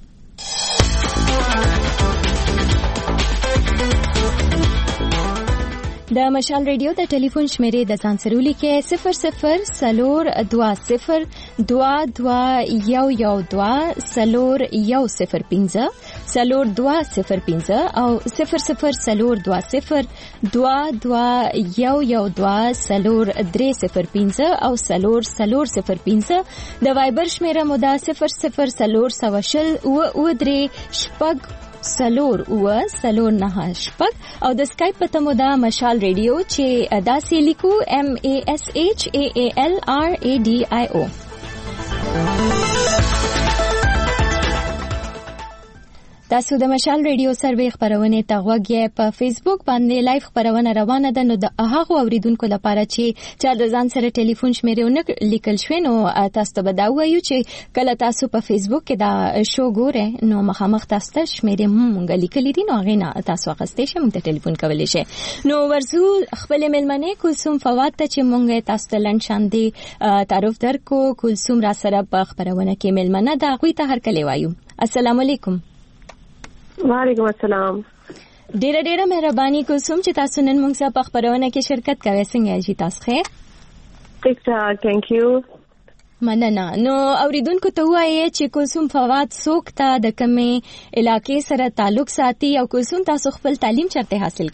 د مشال ریډیو د ټلیفون شمیرې د ځان سره ولیکئ صفر صفر سلور دوا صفر دوا دوا یو یو دوا سلور یو صفر پنځه سلور دوا صفر پنځه او صفر صفر سلور دوا صفر دوا دوا یو یو دوا سلور درې صفر پنځه او سلور سلور صفر پنځه. د وایبر شمیره مو دا صفر صفر سلور سوشل و و درې شپږ سلور و سلور نه شپږ او د سکایپ په تمو دا مشال ریډیو چې دا سی لیکو ام ای اس ایچ ای ای ال آر ای ډی آی او. تاسو د مشال ریډیو سروي خبرونه ته غوږی په فیسبوک باندې لایو خبرونه روانه ده. نو د هغه اوریدونکو لپاره چې چا د ځان سره ټلیفون شمیرونه لیکل شوی نو تاسو ته بداو وایو چې کله تاسو په فیسبوک کې دا شو ګوره نو مخامخ تاسو ته شمیرې مونږ لیکلې دي نو هغه نه تاسو غوښتئ چې مونږ ته ټلیفون کولای شئ. نو ورزو خپل ملمنې کلثوم فواد ته چې مونږ تاسو ته لند شاندي تعارف درکو. کلثوم را سره په خبرونه کې ملمنه ده، غوي ته هر کله وایو. السلام علیکم. وعلیکم السلام. ډیره ډیره مهرباني کلثوم چې تاسو نن موږ سره په خبرونه کې شرکت کوئ. څنګه یې تاسو ښه؟ ټیک ټاک، ثانک یو. مننه. نو اوریدونکو ته وایي چې کلثوم فواد څوک ته د کومې علاقې سره تعلق ساتي او کلثوم تاسو خپل تعلیم چرته حاصل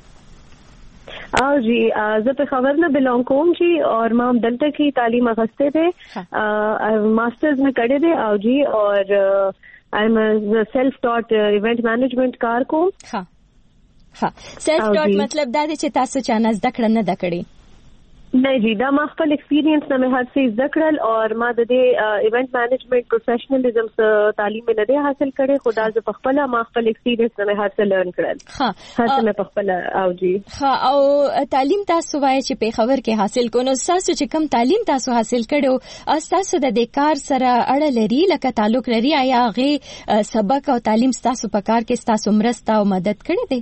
کړی؟ او جی زه په خبر نه بلونګ کوم جی اور ما دلته کې تعلیم اخسته ده، ماسترز میں کړی دی او جی اور I'm a self-taught uh, event management کار کوم. ها ها self taught مطلب دا دی چې تاسو چا نه زده کړه نه د کړی؟ نه جی دا ما خپل ایکسپیرینس نه هر څه زده کړل او ما د دې ایونت مینجمنت پروفیشنلزم څخه تعلیم نه دی حاصل کړی. خدا ز په خپل ما خپل ایکسپیرینس نه هر څه لرن کړل. ها هر څه په خپل او جی ها او تعلیم تاسو وایي چې په خبر کې حاصل کونو تاسو چې کم تعلیم تاسو حاصل کړو تاسو د دې کار سره اړه لري لکه تعلق لري آیا هغه سبق او تعلیم تاسو په کار کې تاسو مرسته او مدد کړی دی؟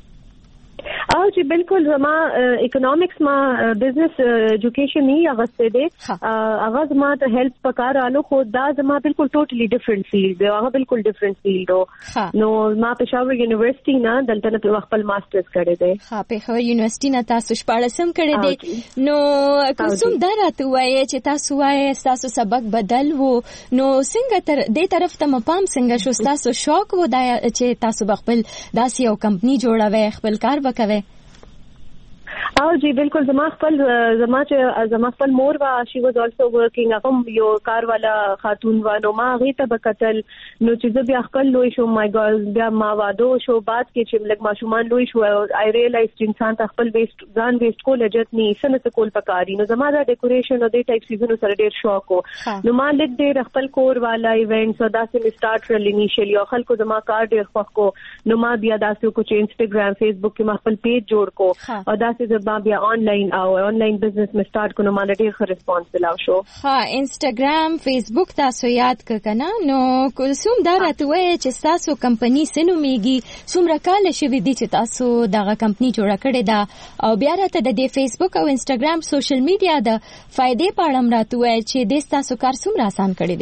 او جی بالکل زما اکونومکس ما بزنس ایجوکیشن نه اغسته دي هغه زما ته هیلپ پکارالو خو دا زما بالکل ټوټلی ډیفرنٹ فیلډ دی، هغه بالکل ډیفرنٹ فیلډ نو ما پېښور یونیورسيټي نه دلته په خپل ماسترز کړی دی. ها پېښور یونیورسيټي نه تاسو شپاړسم کړی دی. نو کوم درته وایي چې تاسو وایي تاسو سبق بدل وو نو څنګه تر دې طرف ته مپام څنګه شو تاسو شوق وو دا چې تاسو خپل داسې یو کمپنی جوړوي خپل کار وکوي؟ او جی بالکل زما خپل زما چې زما خپل مور وا شي واز السو ورکینګ هغه یو کار والا خاتون و نو ما غي ته بکتل نو چې بیا خپل لوي شو مای ګال بیا ما وادو شو بعد کې چې لګ ماشومان لوي شو آی ریلایز چې انسان ته خپل ویسټ ځان ویسټ کول اجت ني سنت کول پکاري نو زما دا ډیکوریشن او د ټایپ سیزن سره ډیر شوق وو نو ما لګ ډیر خپل کور والا ایونټس او داسې می سٹارټ کړل انیشلی او خلکو زما کار ډیر خوښ کو نو ما بیا داسې کو چې انستګرام فیسبوک کې ما خپل پیج جوړ کو او داسې ما بیا آنلاین او آنلاین بزنس می سٹارټ کو نو ما ډیر ښه ریسپانس ملاو شو. ها انستګرام فیسبوک تاسو یاد ک کنه نو کوم دا راته وای چې تاسو کمپنی سينو میږي څومره کال شوی دي چې تاسو دغه کمپنی جوړه کړې ده او بیا راته د دې فیسبوک او انستګرام سوشل میډیا د فائدې په اړه راته وای چې د تاسو کار څومره آسان کړی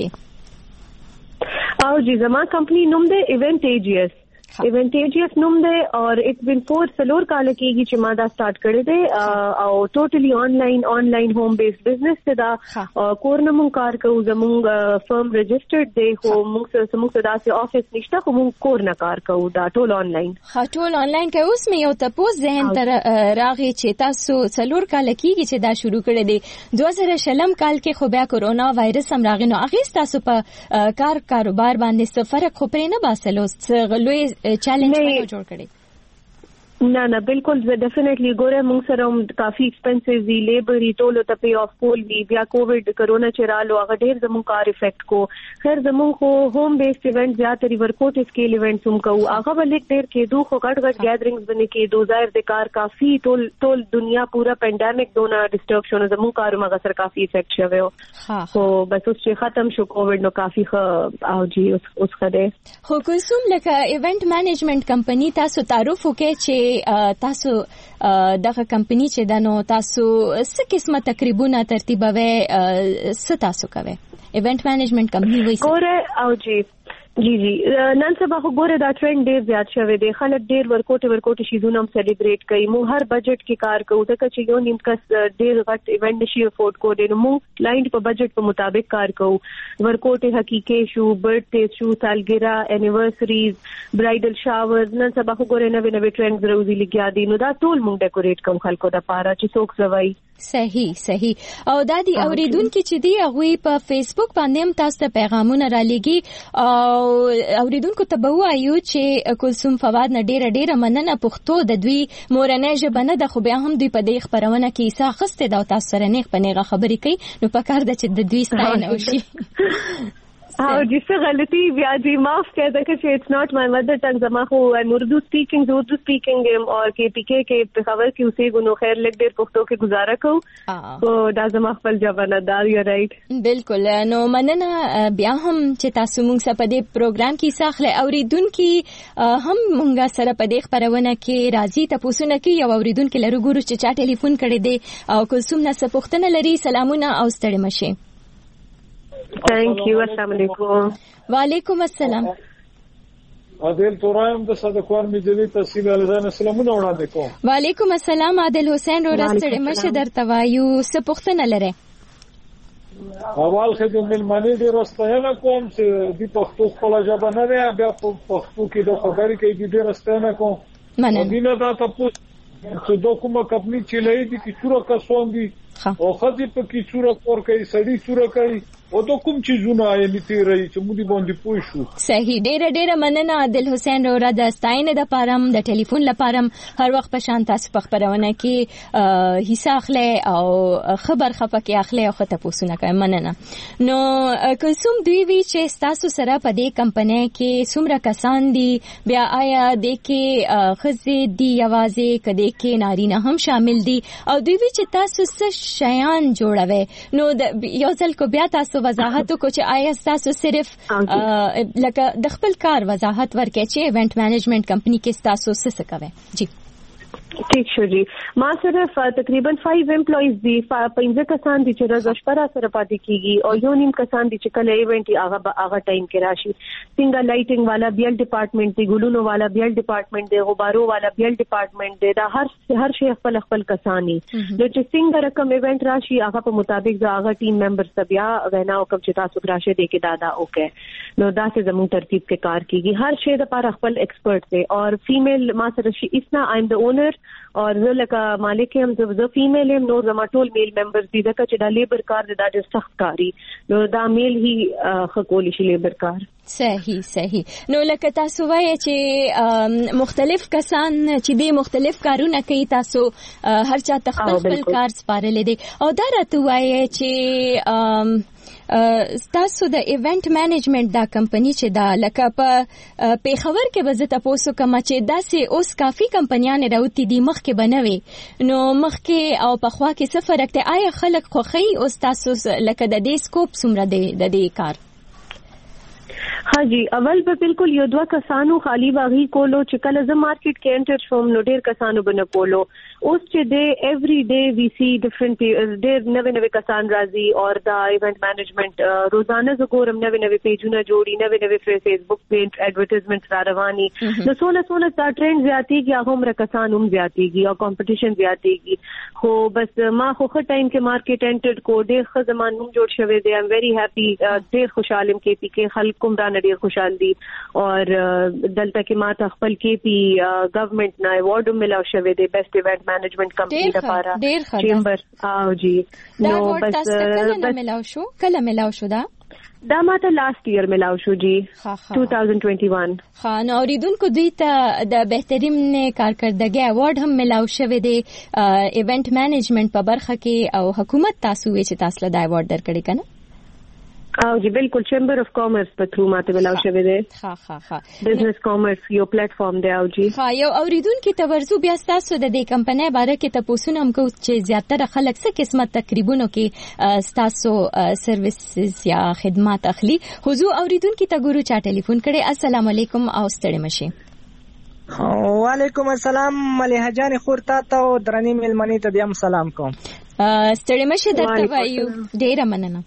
دی. او جی زما کمپنی نوم دی ایونټیجیس ایونټیجیس نوم دی اور اټس بین فور سلور کال کېږي چې ما دا سٹارټ کړی دی او ټوټلی آنلاین آنلاین ہوم بیس بزنس ته دا کور نه مونږ کار کوو زمونږ فرم رجسټرډ دی خو مونږ سره زمونږ داسې افیس نشته خو مونږ کور نه کار کوو دا ټول آنلاین ها ټول آنلاین کوي. اوس مې یو تاسو ذهن تر راغی چې تاسو سلور کال کېږي چې دا شروع کړی دی دوه زره شلم کال کې خو بیا کورونا وایرس هم راغی نو هغه تاسو په کار کاروبار باندې څه فرق خو پرې نه باسلو څه غلوي چیلنج په جوړ کړی. نه نه بالکل زه ډیفینیټلی ګوره مونږ سره هم کافي ایکسپنسز دی لیبر ای ټول ته پی اف کول وی بیا کووډ کرونا چې رالو هغه ډیر زموږ کار افیکټ کو خیر زموږ خو ہوم بیسډ ایونت زیاتره ورکوټ اسکیل ایونټس هم کوو هغه بل ډیر کېدو خو غټ غټ ګیدرینګز باندې کېدو ظاهر د کار کافي ټول ټول دنیا پورا پینډیمک دونه ډیسټرب شو نو زموږ کارونه هغه سره کافي افیکټ شوی ها خو بس اوس چې ختم شو کووډ نو کافي ښه او جی اوس اوس خده خو کوم لکه ایونت مینجمنت کمپنی تاسو تعارف وکړي چې تاسو دغه کمپنی چې دنو تاسو څه قسمه تقریبا ترتیبوي څه تاسو کوي ایونت مینجمنت کمپنی وایي ګوره او جی جی جی نن سبا خو ګوره دا ټرند ډیر زیات شوی دی خلک ډیر ورکوټ ورکوټ شیزونه هم سلیبریټ کوي مو هر بجټ کې کار کوو ځکه چې یو نیم کس ډیر غټ ایونت نشي افورد کولی نو مو کلاینټ په بجټ په مطابق کار کوو ورکوټ حقیقي شو برثډے شو سالګرا انیورسریز برایډل شاورز نن سبا خو ګوره نوې نوې ټرندز راوځي لګیا دي نو دا ټول مونږ ډیکوریټ کوو خلکو د پاره چې څوک زوي صحیح صحیح او د دې اوریدونکو چې دی هغه په فیسبوک باندې هم تاسو ته پیغامونه را لګي او اوریدونکو ته به وایو چې کلثوم فواد نه ډیره ډیره مننه پښتو د دوی مورنۍ ژبه نه ده خو بیا هم دوی په دې خبرونه کې ایسا خسته دا تاسو سره نه پنيغه خبرې کوي نو پکار د چې د دوی ستاینه وشي او جسه غلطی بیا جی معاف کیا دا کہ اٹس ناٹ مائی مدر ٹنگ زما خو اردو سپیکنگ اردو سپیکنگ اور کے پی کے کے پخاور کی اسے گنو خیر لگ دیر پختو کے گزارا کو تو دا زما خپل جوانه دار یو رائٹ بالکل نو مننه بیا هم چې تاسو موږ سره په دې پروګرام کې ساخله اوریدونکو هم موږ سره په دې خبرونه کې راځي تاسو نه کې یو اوریدونکو لرو ګورو چې چا ټلیفون کړی دی او کوم نه څه پوښتنه لري سلامونه او ستړي مشه. Thank you. السلام علیکم. وعلیکم السلام. عادل تورایم د صدقوار مجلې تحصیل الزان سلامونه وړاندې کوم. وعلیکم السلام عادل حسین رو راستړی مشه درته وایو څه پوښتنه لري؟ اول خدمت ملمنې ډېر واستاینه کوم چې د پښتو خپل ژبه نه ده بیا په پښتو کې د خبرې کوي ډېر واستاینه کوم. مننه. دینه دا تاسو چې دوکومه کمپنی چلای دي چې څوره کسون دي او خدي په کې څوره کور کوي سړی څوره کوي او د کوم چیزونه یې تیرې چې موږ باندې پوه شو. صحیح ډېر ډېر مننه عادل حسین رو د ستاینه د پارم د ټلیفون لپاره هر وخت په شان تاسو په خبرونه کې حصہ اخلي او خبر خپه کې اخلي او خطه پوښتنه کوي مننه. نو کوم دوی وی چې تاسو سره په دې کمپنی کې څومره کسان دي بیا آیا د کې خزي دي یوازې کده کې نارینه هم شامل دي او دوی وی چې تاسو څه شیان جوړوي نو یو ځل کو بیا تاسو وضاحت کو چې آیا تاسو صرف لکه د خپل کار وضاحت ورکړئ چې ایونت مینجمنت کمپنی کې تاسو څه کوي. جی ٹھیک شو جی ما صرف تقریباً فائیو امپلائیز دي پنځه کسان دي چې روز شپه سره پاتې کیږي او یو نیم کسان دي چې کله ایونت هغه هغه ټایم کې راشي څنګه لایټینګ والا بیل ډپارټمنٹ دی ګلونو والا بیل ډپارټمنٹ دی غبارو والا بیل ډپارټمنٹ دی دا هر هر شی خپل خپل کسانی نو چې څنګه رقم ایونت راشي هغه په مطابق دا هغه ټیم ممبرز بیا غنا او کوم چې تاسو راشه دي کې دادا اوکې نو دا څه زموږ ترتیب کې کار کیږي هر شی د لپاره خپل ایکسپرت دی اور فیمیل ما سره شي اسنا آی ایم د اونر او زه لکه مالک هم زه فیمیل هم نو زما ټول میل ممبرز دي ځکه چې دا لیبر کار دا ډېر سخت کاری نو دا میل هی خکول شي لیبر کار. صحیح صحیح. نو لکه تاسو وایي چې مختلف کسان چې د مختلف کارونه کوي تاسو هر چا خپل خپل کار سپارلې دي او دا راته وایي چې تاسو د ایونت مینجمنت دا کمپنی چې دا لکه په پیښور کې به زه تاسو کوم چې داسې اوس کافي کمپنیان راوتی دي مخکې بنوي نو مخکې او په خوا کې څه فرق دی؟ آیا خلک خوخي اوس تاسو لکه د دې سکوپ څومره دی د دې کار؟ ها جی اول به بالکل یو دوه کسانو خالی واغی کولو چې کله ز مارکیټ کې انټر شوم نو ډیر کسانو بنه کولو اوس چې د ایوری ډے وی سی ډیفرنٹ ډیر نوې نوې کسان راځي او دا ایونت مینجمنت روزانه ز ګورم نوې نوې پیجونه جوړي نوې نوې فیسبوک پیج ایڈورټایزمنټ را رواني نو سونه سونه دا ټرند زیاتی کې هغه مر کسان هم زیاتیږي او کمپټیشن زیاتیږي خو بس ما خو خه ټایم کې مارکیټ انټر کو ډیر ښه زمان هم جوړ شوی دی ایم ویری هپی ډیر خوشاله ام کې پی کې خلک کوم دا ډیر خوشاله دي او دلته کې ما ته خپل کې پی گورنمنت نه ایوارډ ملاو شوی دی بیسټ ایونت مینجمنٹ کمپنی لپاره چیمبر او جی نو بس کله ملاو شو کله ملاو شو دا دا ماته لاست ایئر ملاو شو جی two thousand twenty-one. ها نو اوریدونکو دوی ته د بهترین کارکردګي ایوارډ هم ملاو شوی دی ایونت مینجمنت په برخه کې او حکومت تاسو وی چې تاسو له دا ایوارډ درکړی کنه او جی بالکل چیمبر اف کامرس په تھرو ماته ملاو شوی دی. ها ها ها بزنس کامرس یو پلیټ فارم دی او جی ها یو اوریدونکو ته ورزو بیا تاسو د دې کمپنۍ باره کې تاسو هم کو چې زیاتره خلک څه قسمت تقریبونو کې تاسو سرویسز یا خدمات اخلي حضور اوریدونکو ته ګورو چا ټلیفون کړي. السلام علیکم او ستړي مشه. وعلیکم السلام مليحه جان خورتا ته درنی ملمنی ته بیا سلام کوم. ستړي مشه درته وایو ډیره مننه.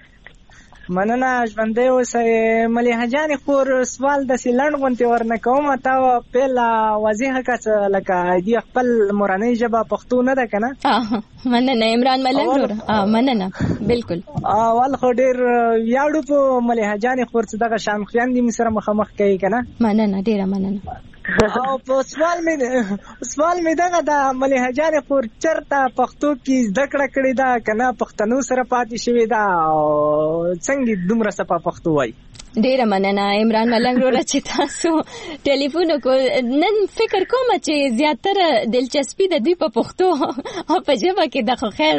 مننه ژوندې اوسه مليحه جان خور سوال د سیلند غونتی ورنه کوم ته پهلا واضح کړه لکه دی خپل مورنۍ ژبه پښتو نه ده کنه مننه عمران ملنګ اه مننه بالکل اول خو ډیر یاړو په مليحه جان خور څه دغه شان خیان دي سره مخامخ کوي کنه مننه ډیره مننه او په سوال مې سوال مې دغه د مليحه جان خور چرته پښتو کې زده کړه کړې ده کنه پښتنو سره پاتې شوې ده څنګه دومره صفه پښتو وای. ډیره مننه عمران ملنګ وروره چې تاسو ټلیفون کو نن فکر کوم چې زیاتره دلچسپي د دوی په پښتو او په ژبه کې د خو خیر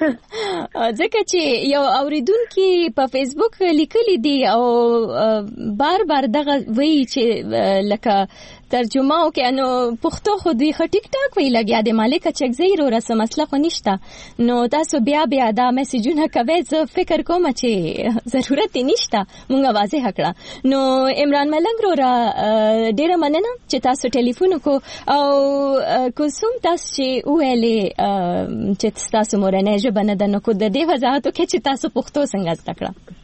ځکه چې یو اوریدونکو په فیسبوک لیکلي دي او بار بار دغه وی چې لکه ترجمه او کې انو پښتو خو دوی خ ټیک ټاک وی لګیا د مالک چک زیرو رسم مسله خو نشته نو تاسو بیا بیا دا میسجونه کوي زه فکر کوم چې ضرورت نشته مونږه واضح کړه. نو عمران ملنګ وروره ډیره مننه چې تاسو ټلیفون کو او کوم تاسو چې ویلې چې تاسو مورنۍ ژبه نه ده نو کو د دې وضاحت کې چې تاسو پښتو څنګه زده کړه.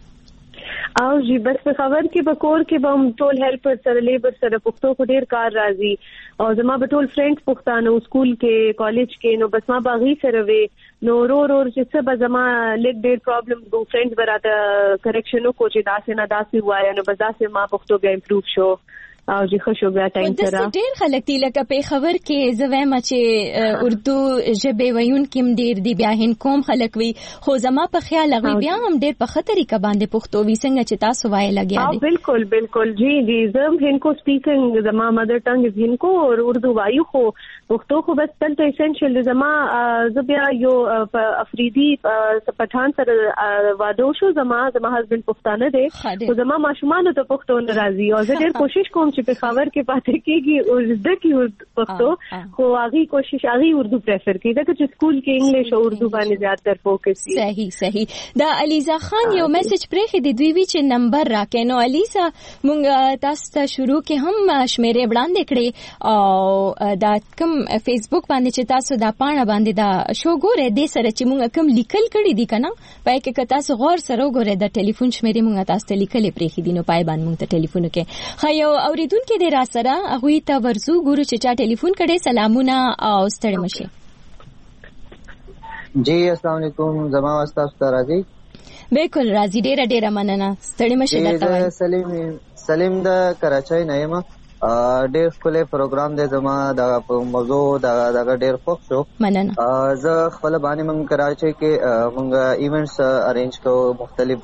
او جی بس په خبر کې به کور کې به هم ټول هیلپر سره لیبر سره پښتو خو ډیر کار راځي او زما به ټول فرینډز پښتانه سکول کې کالج کې نو بس ما باغی سره وي نو رو رو چې څه به زما لیک ډیر پرابلم ګو فرینډز براته کریکشن کو چې داسې نه داسې وایي نو بس داسې ما پښتو بیا امپروو شو او جی خوشو بیا ټایم سره ډیر خلک دی لکه په خبر کې زویم چې اردو ژبه ویون کې ډیر دی بیا هین کوم خلک وی خو زما په خیال هغه بیا هم ډیر په خطرې کې باندې پښتو وی څنګه چې تاسو وایي لګیا دي. بالکل بالکل جی جی زم هین کو سپیکینګ زما مدر ټنګ هین کو او اردو وایو خو پښتو خو بس تل ته اسنشل زما زه بیا یو افریدي پټان سره وادو شو زما زما هسبند پښتانه دی خو زما ماشومان ته پښتو نه راځي او زه ډیر کوشش کوم چې په خبر کې پاتې کېږي او زده کې پښتو خو هغه کوشش هغه اردو پریفر کوي دا چې سکول کې انګلیش او اردو باندې زیات تر فوکس کوي. صحیح صحیح. دا علیزا خان یو میسج پرې دی دوی وی چې نمبر راکې نو علیزا مونږ تاسو ته شروع کې هم شمیرې وړاندې کړې او دا کوم فیسبوک باندې چې تاسو دا پاڼه باندې دا شو ګوره دې سره چې مونږ کوم لیکل کړی دي کنه پای کې تاسو غور سره وګوره د ټلیفون شمیرې مونږ تاسو ته لیکلې پرې دي نو پای باندې مونږ ته ټلیفون کې خایو اوریدونکو دې را سره هغه ته ورزو ګورو چې چا ټلیفون کړي سلامونه او ستړي مشه. جی السلام علیکم زما واسطه ستاسو راځي بالکل راځي ډیره ډیره مننه ستړي مشه درته سلیم سلیم د کراچۍ نه یم ډېر ښکلی پروګرام دی زما د موضوع دغه ډېر خوښ شو. مننه. زه خپل باندې موږ کراچۍ کې موږ ایونټس ارینج کوو مختلف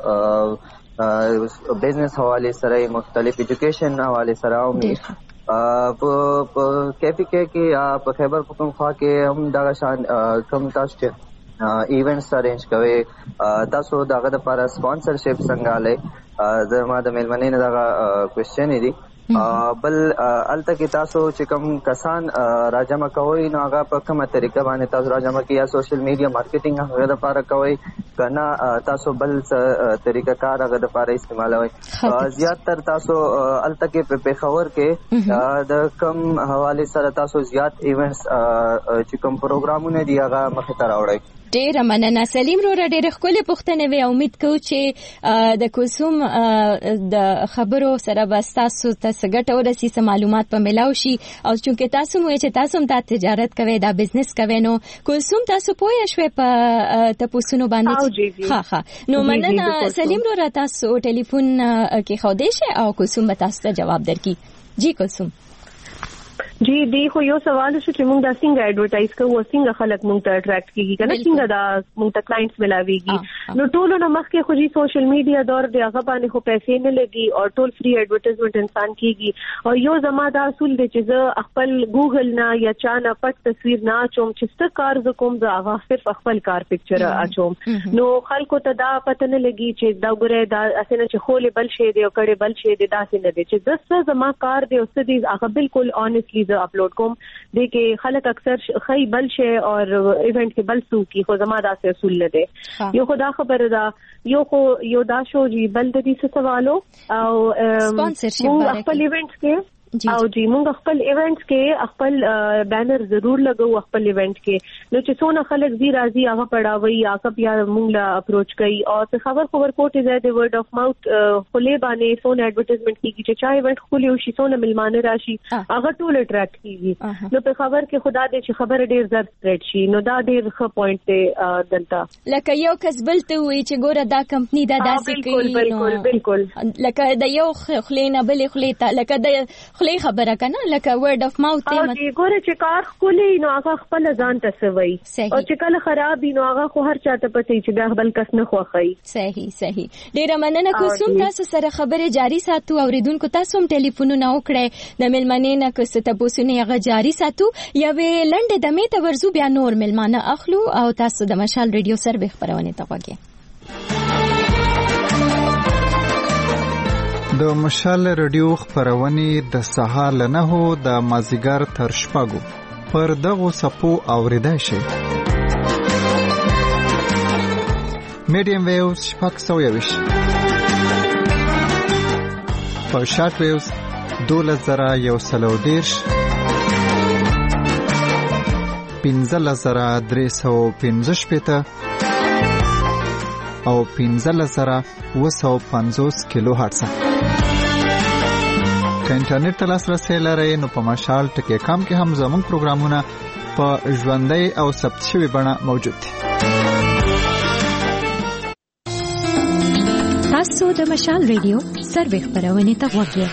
بزنس حواله سره مختلف ایجوکیشن حواله سره هم په کیپی کې په خیبر پختونخوا کې هم دغه شان کوم تاسو چې ایونټس ارینج کوي تاسو دغه لپاره سپانسرشپ څنګه لای زما د میلمنې نه دغه کوېسچن دی بل الته کې تاسو چې کوم کسان راجمع کوي نو هغه په کومه طریقه باندې تاسو راجمع کوي یا سوشل میډیا مارکیټینګ هغه لپاره کوي کنه تاسو بل طریقه کار هغه لپاره استعمالوي زیات تر تاسو الته کې په پیښور کې د کم حواله سره تاسو زیات ایونټس چې کوم پروګرامونه دی هغه مخه ته راوړئ. ډېر مننه سلیم وروره ډېر ښکلې پوښتنه وی امید کوم چې د کوسوم د خبرو سره به تاسو ته څه ورسي څه معلومات په ملاو شي او چونکه تاسو مو چې تاسو هم د تجارت کوي دا بزنس کوي نو کوسوم تاسو پوه شوي په تاسو باندې ها ها نو مننه سلیم وروره تاسو ټلیفون کې خو دې شي او کوسوم به تاسو ته جواب درکړي. جی کوسوم. جی دی خو یو سوال شو چې موږ دا څنګه ایڈورټایز کوو څنګه خلک موږ ته اټریکټ کیږي کنه څنګه دا موږ ته کلاینټس ملاويږي نو ټول نو مخکې خو جی سوشل میډیا دور دی هغه باندې خو پیسې نه لګي او ټول فری ایڈورټایزمنت انسان کیږي او یو زما دا اصول دی چې زه خپل ګوګل نه یا چا نه پټ تصویر نه اچوم چې څه کار ز کوم زه هغه صرف خپل کار پکچر اچوم نو خلکو ته دا پته نه لګي چې دا ګره دا اسنه چې خولې بل شي دی او کړي بل شي دی دا څه نه دی چې زه زما کار دی او څه دی هغه بالکل اونستلی زه اپلوډ کوم دي کې خلک اکثر خی بل شي او ایونت کې بل سو کی خو زما دا څه اصول نه دي یو خدا خبره دا یو خو یو دا شو جی بل د دې څه سوالو او سپانسرشپ خپل ایونت کې او جی موږ خپل ایونټس کې خپل بینر ضرور لګو خپل ایونت کې نو چې څونه خلک زی راځي هغه پڑھاوي هغه بیا موږ لا اپروچ کوي او په خبر خبر کوټه زیاده ورډ اف ماوث خلې باندې څونه ایڈورټایزمنت کیږي چې چا ایونت خولي او شي څونه ملمانه راشي هغه ټول اټریکټ کیږي نو په خبر کې خدا دې چې خبر ډیر زر سپریډ شي نو دا ډیر ښه پوینټ دی دلته لکه یو کسبل ته وي چې ګوره دا کمپنی دا داسې کوي بالکل بالکل لکه د یو خلینه بل خلیته لکه د خلی خبره کنه لکه ورډ اف ماوث ته مت ګوره چې کار خولي نو هغه خپل ځان ته سوي او چې کله خراب نو هغه خو هر چاته پته چې دا بل کس نه خوخی. صحیح صحیح ډیره مننه کوسوم تاسو سره خبره جاری ساتو اوریدونکو تاسو هم ټلیفونونه وکړئ د ملمنې نه که څه تاسو نه هغه جاری ساتو یا وی لنډه د میته ورزو بیا نور ملمانه اخلو او تاسو د مشال ریډیو سره به خبرونه تاوګي. د مشال ریډیو خبرونه د سهار له نه د مازیګر تر شپږو پر دغه سپو اوریدای شي. میډیم ویوز شپږ سوه یوش په شارټ ویوز دولس زره یو سل او دېرش پنځلس زره درې سوه پنځه شپېته او پنځلس زره اوه سوه پنځوس کیلو هرتز. که انټرنیټ ته لاسرسی لرئ نو په مشال ټکی کام کې هم زموږ پروګرامونه په ژوندۍ او ثبت شوي بڼه موجود دي. تاسو د مشال ریډیو سروې خبرونه ته وګورئ.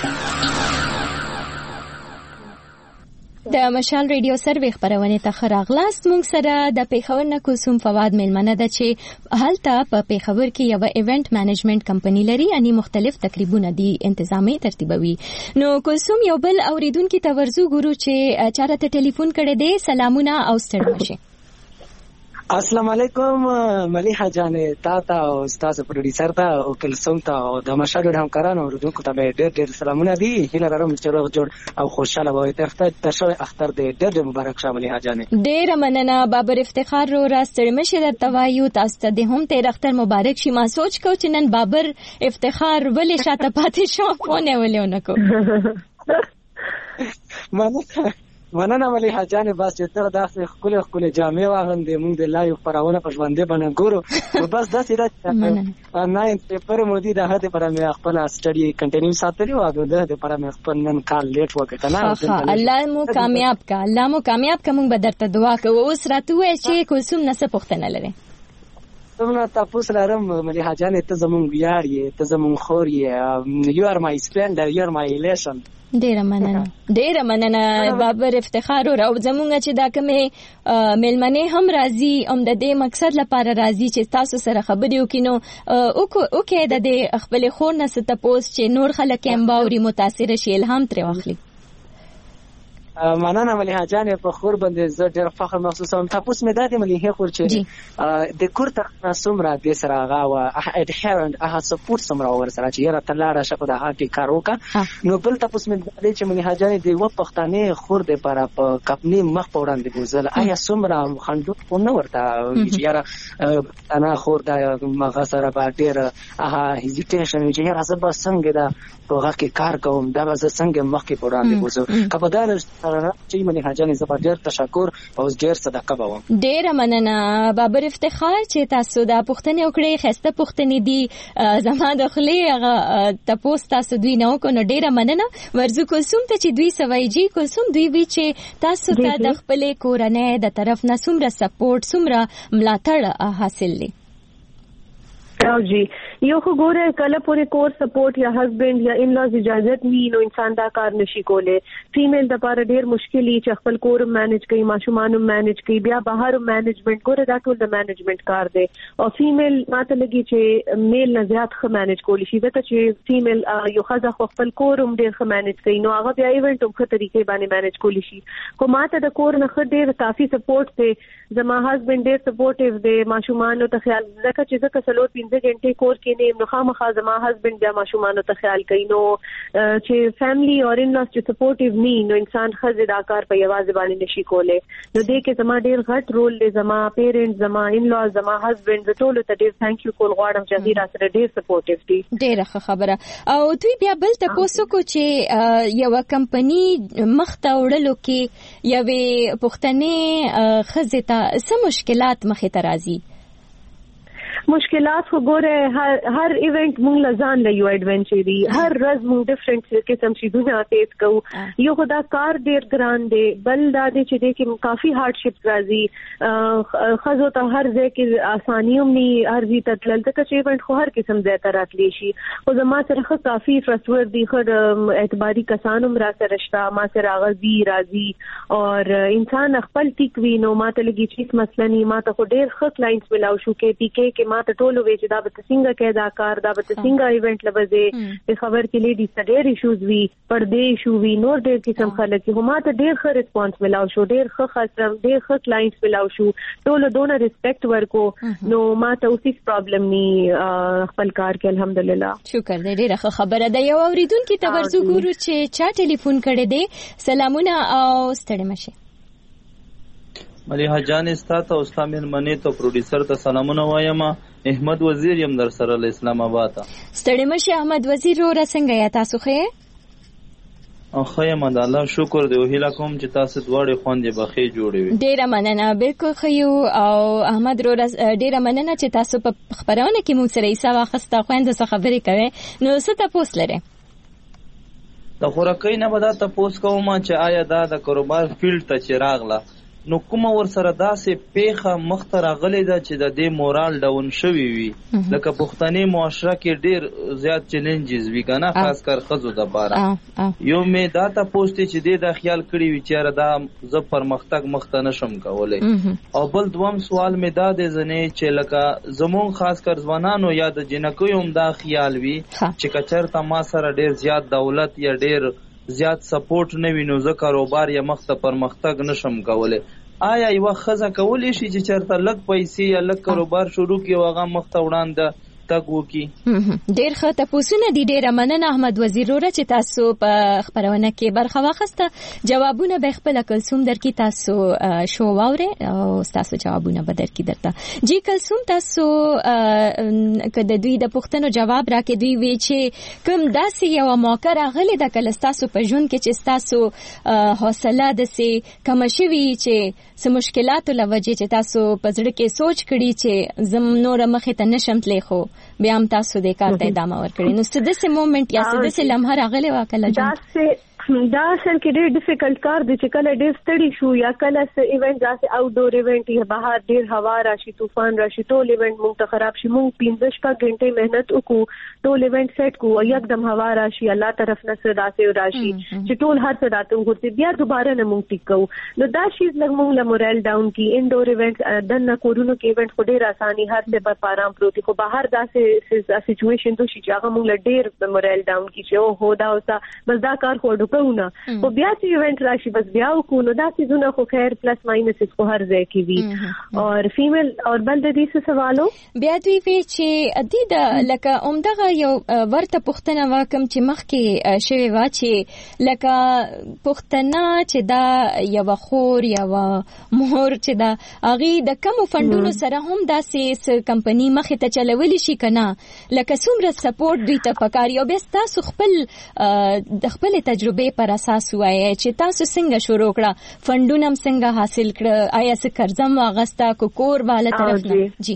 د مشال ریډیو سروې خبرونه ته خراغلاست. مونږ سره د پیښور نه کوسوم فواد ملمنه ده چې هلته په پیښور کې یو ایونت مینجمنت کمپنی لري یعنی مختلف تقریبونه دي انتظامی ترتیبوي. نو کوسوم یو بل اوریدونکو ته ورزو ګورو چې چارته ټلیفون کړي دي. سلامونه او ستړي شه. السلام علیکم ملیحه جانې تا ته او استاد پروډوسر ته او کلثوم ته او د مشال همکارانو اوریدونکو ته ډېر ډېر سلامونه دي. هیله لرم چې روغ جوړ او خوشاله وئ. ته ته شوي اختر دې ډېر ډېر مبارک شه ملیحه جانې. ډېر مننه بابر افتخار رو راستړی مشه درته وایو تاسو ته هم تیر اختر مبارک شي. ما سوچ کو چې نن بابر افتخار ولې شاته پاتې شو فونه ولې ونکو. مننه مننه ملیحه جانې بس چې تر داسې خپل خپل جامې واغوندې موږ د لایو خبرونه په ژوندې باندې ګورو نو بس داسې دا نه پیپر مو دي د هغه لپاره مې خپل سټډي کنټینیو ساتلی او د دې لپاره مې خپل نن کال لیټ وکړ کنه. الله مو کامیاب کا الله مو کامیاب کا. موږ به درته دعا کوو. اوس راته وای چې کوسوم نه څه پوښتنه لري. زموږ تاسو لرم ملیحه جانې ته زموږ یار یې ته زموږ خور یې. یو ار مای سپلندر یو ار مای ایلیشن ډیره مننه ډیره مننه بابر افتخار او زمونږ چې دا کومه ملمنه هم راضي هم د دې مقصد لپاره راضي چې تاسو سره خبرې وکینو او کې د خپل خور نه ستپوس چې نور خلک هم باوري متاثر شي الهام تر واخلي. مننه مليحه جان په خور باندې زه ډېر فخر محسوسوم. تاسو مې داتې مليحه خور چې د کور تر سمرا د سره هغه وا اډهرنت هغه سپورټ سمرا ور سره چې یاره تلاړه شپه د هغه کار وکړه نو بل تاسو مې داتې چې مليحه جان د و پښتانه خور د پر په کپنی مخ په وړاندې ګوزل آیا سمرا خندو په نو ورته چې یاره انا خور د مغه سره په ډېر هغه هیزیټیشن چې یاره زه به څنګه دا په هغه کې کار کوم دا به څنګه مخ په وړاندې ګوزل کپدار چې منی حاجانې زه په ډېر تشکر او ډېر صدقه کوم. ډېر مننه بابر افتخار چې تاسو دا پوښتنه وکړې خسته پوښتنې دي زما د خلې هغه تاسو تاسو دوی نه کو نو ډېر مننه ورزو کوسوم ته چې دوی سوایجی کوسوم دوی وی چې تاسو ته د خپل کورنۍ د طرف نه څومره سپورټ څومره ملاتړ حاصل لې. او جی یو خو ګوره کله پورې کور سپورټ یا هسبند یا ان لاز اجازت ني نو انسان دا کار نشي کوله. فیمیل د لپاره ډیر مشکل چې خپل کور مینج کوي ماشومان مینج کوي بیا بهر مینجمنت ګوره دا ټول د مینجمنت کار دی او فیمیل ماته لګي چې میل نه زیات ښه مینج کولی شي ځکه چې فیمیل یو خزه خپل کور هم ډیر ښه مینج کوي نو هغه بیا ایونت هم ښه طریقې باندې مینج کولی شي. کو ماته د کور نه ښه ډیر کافي سپورټ دی زما هسبند ډیر سپورټیو دی ماشومان ته خیال ځکه چې ځکه سلور پنځه غنټې کور کې نه نو خامخا زما هسبند بیا ماشومان ته خیال کوي نو چې فیملی اور ان لاس چې سپورټیو ني نو انسان خزه دا کار په یوازې باندې نشي کوله. نو دې کې زما ډیر غټ رول دی زما پیرنټ زما ان لاس زما هسبند ټول ته ډیر ثانک یو کول غواړم چې غیر سره ډیر سپورټیو دي. ډیره خبره او دوی بیا بل تاسو کو چې یو کمپنی مخته وړلو کې یوې پښتنې خزه ته څه مشکلات مخې ته راځي؟ مشکلات خو ګوره هر هر ایونت مونږ لزان له یو ایڈونچر دی هر ورځ مونږ ډیفرنٹ قسم شي دونه فیس کوو. یو خدا کار ډیر ګران دی بل دا دی چې د کې کافي هارډشپ راځي خزو ته هر ځای کې اساني هم ني هر ځای ته تلل ته چې ایونت خو هر قسم ځای ته راتلی شي او زما سره خو کافي فرسور دی خو اعتباري کسان هم را سره شته ما سره غزي راځي اور انسان خپل ټیک وی نو ماته لګي چې مثلا ني ماته خو ډیر ښه کلاینټس ملاو شو کې پی کې کې ماته ټولو وی چې دا به څنګه کې دا کار دا به څنګه ایونت لوځي په خبر کې لیډي سټیر ایشوز وی پردې شو وی نور ډېر قسم خلک هم ماته ډېر ښه ریسپانس ملاو شو ډېر ښه خاصم ډېر ښه کلاینټس ملاو شو ټولو دونه ریسپیکټ ورکو نو ماته اوسې پرابلم ني خپل کار کې الحمدلله. شکر دې ډېر ښه خبره ده. یو اوریدونکو ته ورزو ګورو چې چا ټلیفون کړی دی. سلامونه او ستړي مشه. مليحه جان استاد او اسلام منی ته پروډوسر ته سلامونه وایم. احمد وزیر یم در سره له اسلام آباد. ستړي مشه احمد وزیر را څنګه یا تاسو خې؟ او خیم د الله شکر دی او هیله کوم چې تاسو دواړه خوندې بخې جوړې وي. ډیره مننه بالکل خیو او احمد رو ډیره مننه چې تاسو په خبرونه کې مو سره ایسا واخسته خوند څه خبرې کوي نو څه تاسو لري؟ د خوراکۍ نه به دا تاسو کوم چې آیا دا د کاروبار فیلډ ته چې راغله نو کوم ور سره داسې پیخه مخته راغلی دا چې د دې مورال ډاون شوی وي لکه پښتني معاشره کې ډیر زیات چیلنجز وی کنه خاص کر خزو د بارا یو مې دا ته پوسټ چې دې دا خیال کړی وی چې دا ز پرمختګ مخته نشم کولای او بل دوم سوال مې دا د زنه چې لکه زمون خاص کر ځوانانو یا د جنکو هم دا خیال وی چې کچرته ما سره ډیر زیات دولت یا ډیر زیات سپورټ نه وینو زه کاروبار یا مخته پرمختګ نشم کولای. آیا یو خزه کولی شي چې چرته لږ پیسې یا لږ کاروبار شروع کړي او هغه مخته وړاندې تګ وکړي؟ ډېر ښه تاسو دي ډېره مننه احمد وزیر وروره چې تاسو په خبرونه کې برخه واخیسته. جوابونه به خپل کلثوم درکې تاسو شو واوري او تاسو جوابونه به درکې درته. جی کلثوم تاسو کله دوی د پوښتنو جواب راکې دوی وی چې کوم داسې یو موقع راغلی د کله تاسو په ژوند کې چې تاسو حوصله د سي کم شوي چې سم مشکلات لوجه چې تاسو په ځړ کې سوچ کړی چې زم نور مخې ته نشم تللی خو بیا هم تاسو د کار ته ادامه ورکړئ نو څه داسې مومنت یا څه داسې لمحه راغلی و کله داسې دا اصل کې ډېر ډیفیکلټ کار دی چې کله ډېر ستړي شو یا کله څه ایونت داسې آوټ ډور ایونت یا بهر ډېر هوا راشي طوفان راشي ټول ایونت مونږ ته خراب شي مونږ پنځه شپږ غنټې مهنت وکړو ټول ایونت سیټ کو یکدم هوا راشي الله طرف نه څه داسې راشي چې ټول هر څه راته وګوري بیا دوباره نه مونږ ټیک کوو نو دا شي لږ مونږ له مورال ډاون کی انډور ایونت دنه کورونو کې ایونت خو ډېر اساني هر څه په پارام پروتي خو بهر داسې سچويشن ته شي چې هغه مونږ له ډېر مورال ډاون کی چې او هو دا اوسه بس دا کار خو ډوکونه او بیا چې ایونت راشي بس بیا وکړو نو دا سيزونه خو خیر پلس ماینس کو هر ځای کې وي او فیمیل او بل د دې څه سوالو بیا دوی وی چې ادي د لکه عمدغه یو ورته پښتنه واکم چې مخکې شوی وا چې لکه پښتنه چې دا یو خور یو مهور چې دا اغي د کم فندونو سره هم داسې کمپنی مخه ته چلولې شي کنه لکه څومره سپورټ دوی ته پکاري او بیا تاسو خپل د خپل تجربه پر اساس وایي چې تاسو څنګه شروع کړه فندونه څنګه حاصل کړه آیا څه قرضم واغستا کو کور والا طرف نه جی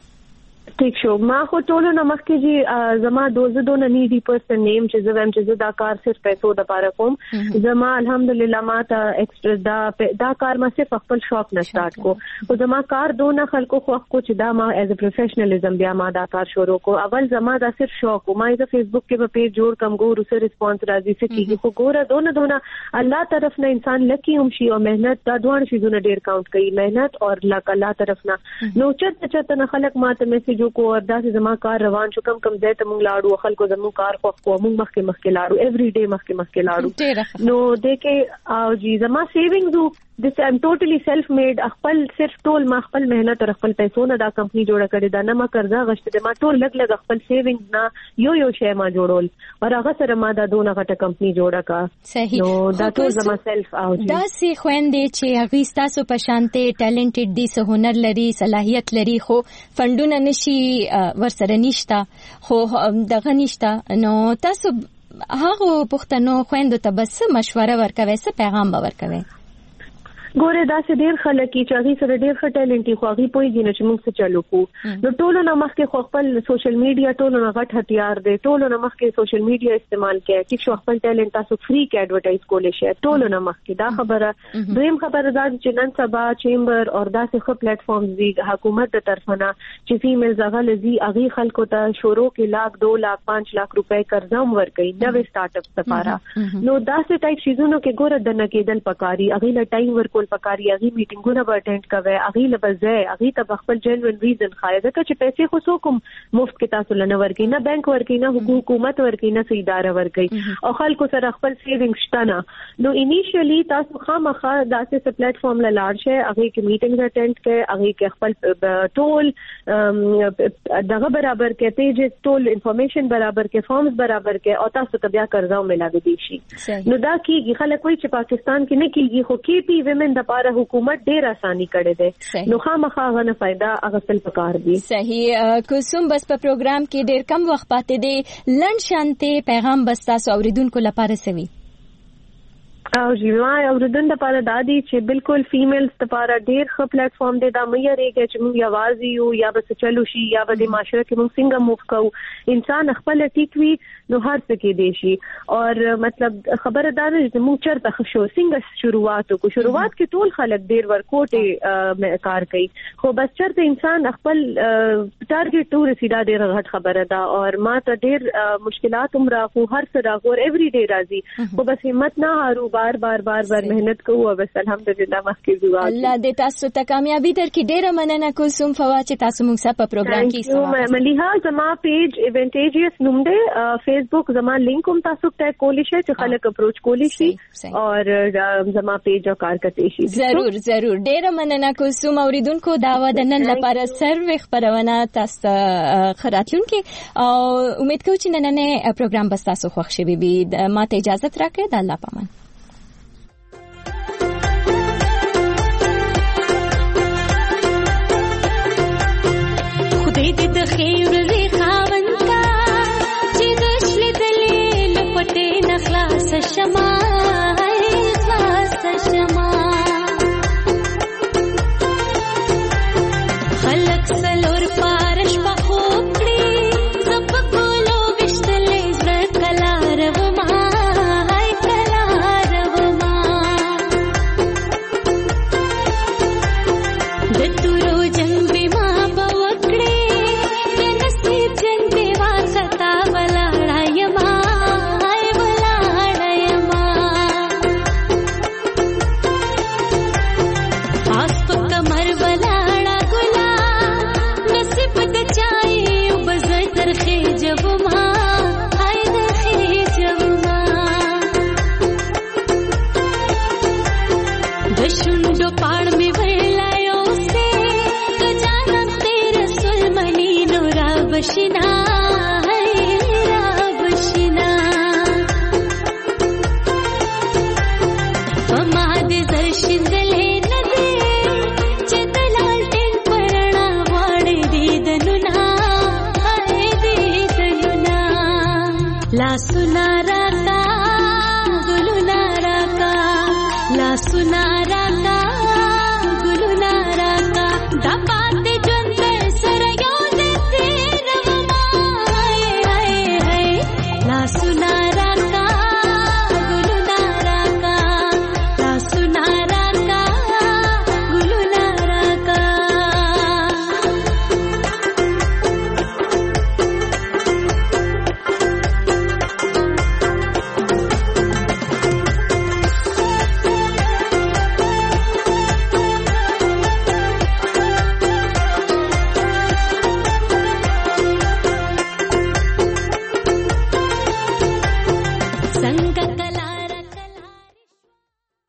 ټیک شو ما خو ټولو نه مخکې جی زما دوزه دونه نیډي پرسن نیم چې زه هم چې دا کار صرف پیسو د پاره کوم زما الحمدلله ما ته ایکسترا دا دا کار ما صرف خپل شوق نه سٹارټ کو او زما کار دونه خلکو خو کو چې دا ما ایز ا پروفیشنلزم بیا ما دا کار شروع کو اول زما دا صرف شوق ما ایز فیسبوک کې په پیج جوړ کم ګورو سره ریسپانس راځي چې کیږي خو ګوره دونه دونه الله طرف نه انسان لکی هم شي او مهنت دا دوه شي دونه ډیر کاونټ کوي مهنت او لک الله طرف نه نو چرته چرته نه خلک ماته میسج کو اور داسې زما کار روان شو کم کم ځای ته مونږ لاړو خلکو زموږ کار خو خو مونږ مخکې مخکې لاړو ایوری ډے مخکې مخکې لاړو نو دغه او جی زما سیوینګز دس ام ټوټلی سیلف میډ خپل صرف ټول ما خپل مهنت او خپل پیسو نه دا کمپنی جوړه کړې دا نه ما قرضا غشته ما ټول لګ لګ خپل سیوینګز نه یو یو شی ما جوړول او هغه سره ما دا دونه غټه کمپنی جوړه کا صحیح نو دا ټول زما سیلف او دا سي خويندې چې هغه تاسو په شانته ټیلنټډ دي سه هنر لري صلاحيت لري خو فندونه نشي ورسره نشتا خو دغه نشتا نو تاسو هغه پښتنو خويندو ته بس مشوره ورکوي څه پیغام به ورکوي ګوره دا سه ډیر خلک چې هغه سره ډیر ښه ټیلنټ خو هغه پوهیږي چې موږ څه چالو کو نو ټولو نه مخکې خو خپل سوشل میډیا ټولو نه غټ هتیار دی ټولو نه مخکې سوشل میډیا استعمال کړئ چې شو خپل ټیلنټ تاسو فری کې ایڈورټایز کولای شئ ټولو نه مخکې دا خبره دویم خبره دا چې نن سبا چیمبر او داسې ښه پلیټ فارمز دي حکومت د طرفه نه چې فیمیل زغه لذي هغه خلکو ته شروع کې لاک دو لاک پانچ لاک روپے قرضه ورکړي نوې سٹارټ اپ لپاره نو داسې ټایپ شیزونو کې ګوره د نه کېدل پکاري هغه له ټایم ورکول پکاري هغه میټینګونه به اټینډ کوي هغه له بځای هغه ته خپل جنوین ریزن خای ځکه چې پیسې خو څوک مفت کې تاسو لنه ورکې نه بانک ورکې نه حکومت ورکې نه سي اداره ورکې او خلکو سره خپل سیوینګ شته نو انیشلی تاسو خامخا داسې څه پلیټ فارم له لاړ شئ هغه کې میټینګ اټینډ کړئ هغه کې خپل ټول دغه برابر کې پیجز ټول انفارمیشن برابر کې فارمز برابر کې او تاسو ته بیا قرضه ملاوي دي شي نو دا کیږي خلک وایي چې پاکستان کې نه کیږي خو کې پی ویمن د پاره حکومت ډیر اساني کړې ده نو خامخا غنه फायदा اغسل پکار دي صحیح کوم بس په پروګرام کې ډیر کم وخت پاتې دی لند شانته پیغام بس تاسو اوریدونکو لپاره سوي او جیوا اوردن د پاره دادی چې بالکل فیمیلز د پاره ډیر ښه پلیټ فارم دی دا مې ریګه چې موږ یوازې یو یا بس چلو شي یا به معاشره کې موږ څنګه موف کوو انسان خپل ټیک وی نو هر څه کې دی شي او مطلب خبردار چې موږ چرته شو څنګه شروعات کو شروعات کې ټول خلک ډیر ورکوټه کار کوي خو بس چرته انسان خپل ټارګټ ټور سیدا ډیر غټ خبره ده او ما ته ډیر مشکلات هم راغو هر څه راغو ایوری ډے راځي خو بس همت نه هارو بار بار بار بار مهنت کوو بس الحمدلله مخکې زوا الله دې تاسو ته کامیابی درکړي ډیره مننه کوم فوا چې تاسو موږ سره په پروګرام کې استفاده مليها زما پیج ایونټیجیس نوم دی فیسبوک زما لینک هم تاسو ته کولی شئ چې خلک اپروچ کولی شي او زما پیج او کار کوي شي ضرور ضرور ډیره مننه کوم اوریدونکو دا و د نن لپاره سروي خبرونه تاسو خراتلون کې او امید کوم چې نننه پروګرام بس تاسو خوښ شي بي ماته اجازه راکړئ د الله پامان دې د خیر دې خاوند کا چې د شل دلې لپټې نخلاص شمع خلاص شمع خلق سلور پارش په خوکړي سب کولو وشتلې زړه کلار و ما کلار بشنا را بشنا فما دې زر شندلې نه دې چې دلال ټین پرنا وړې دې دنونا دې دنونا لا سنا را کا ګلونا را کا لا سنا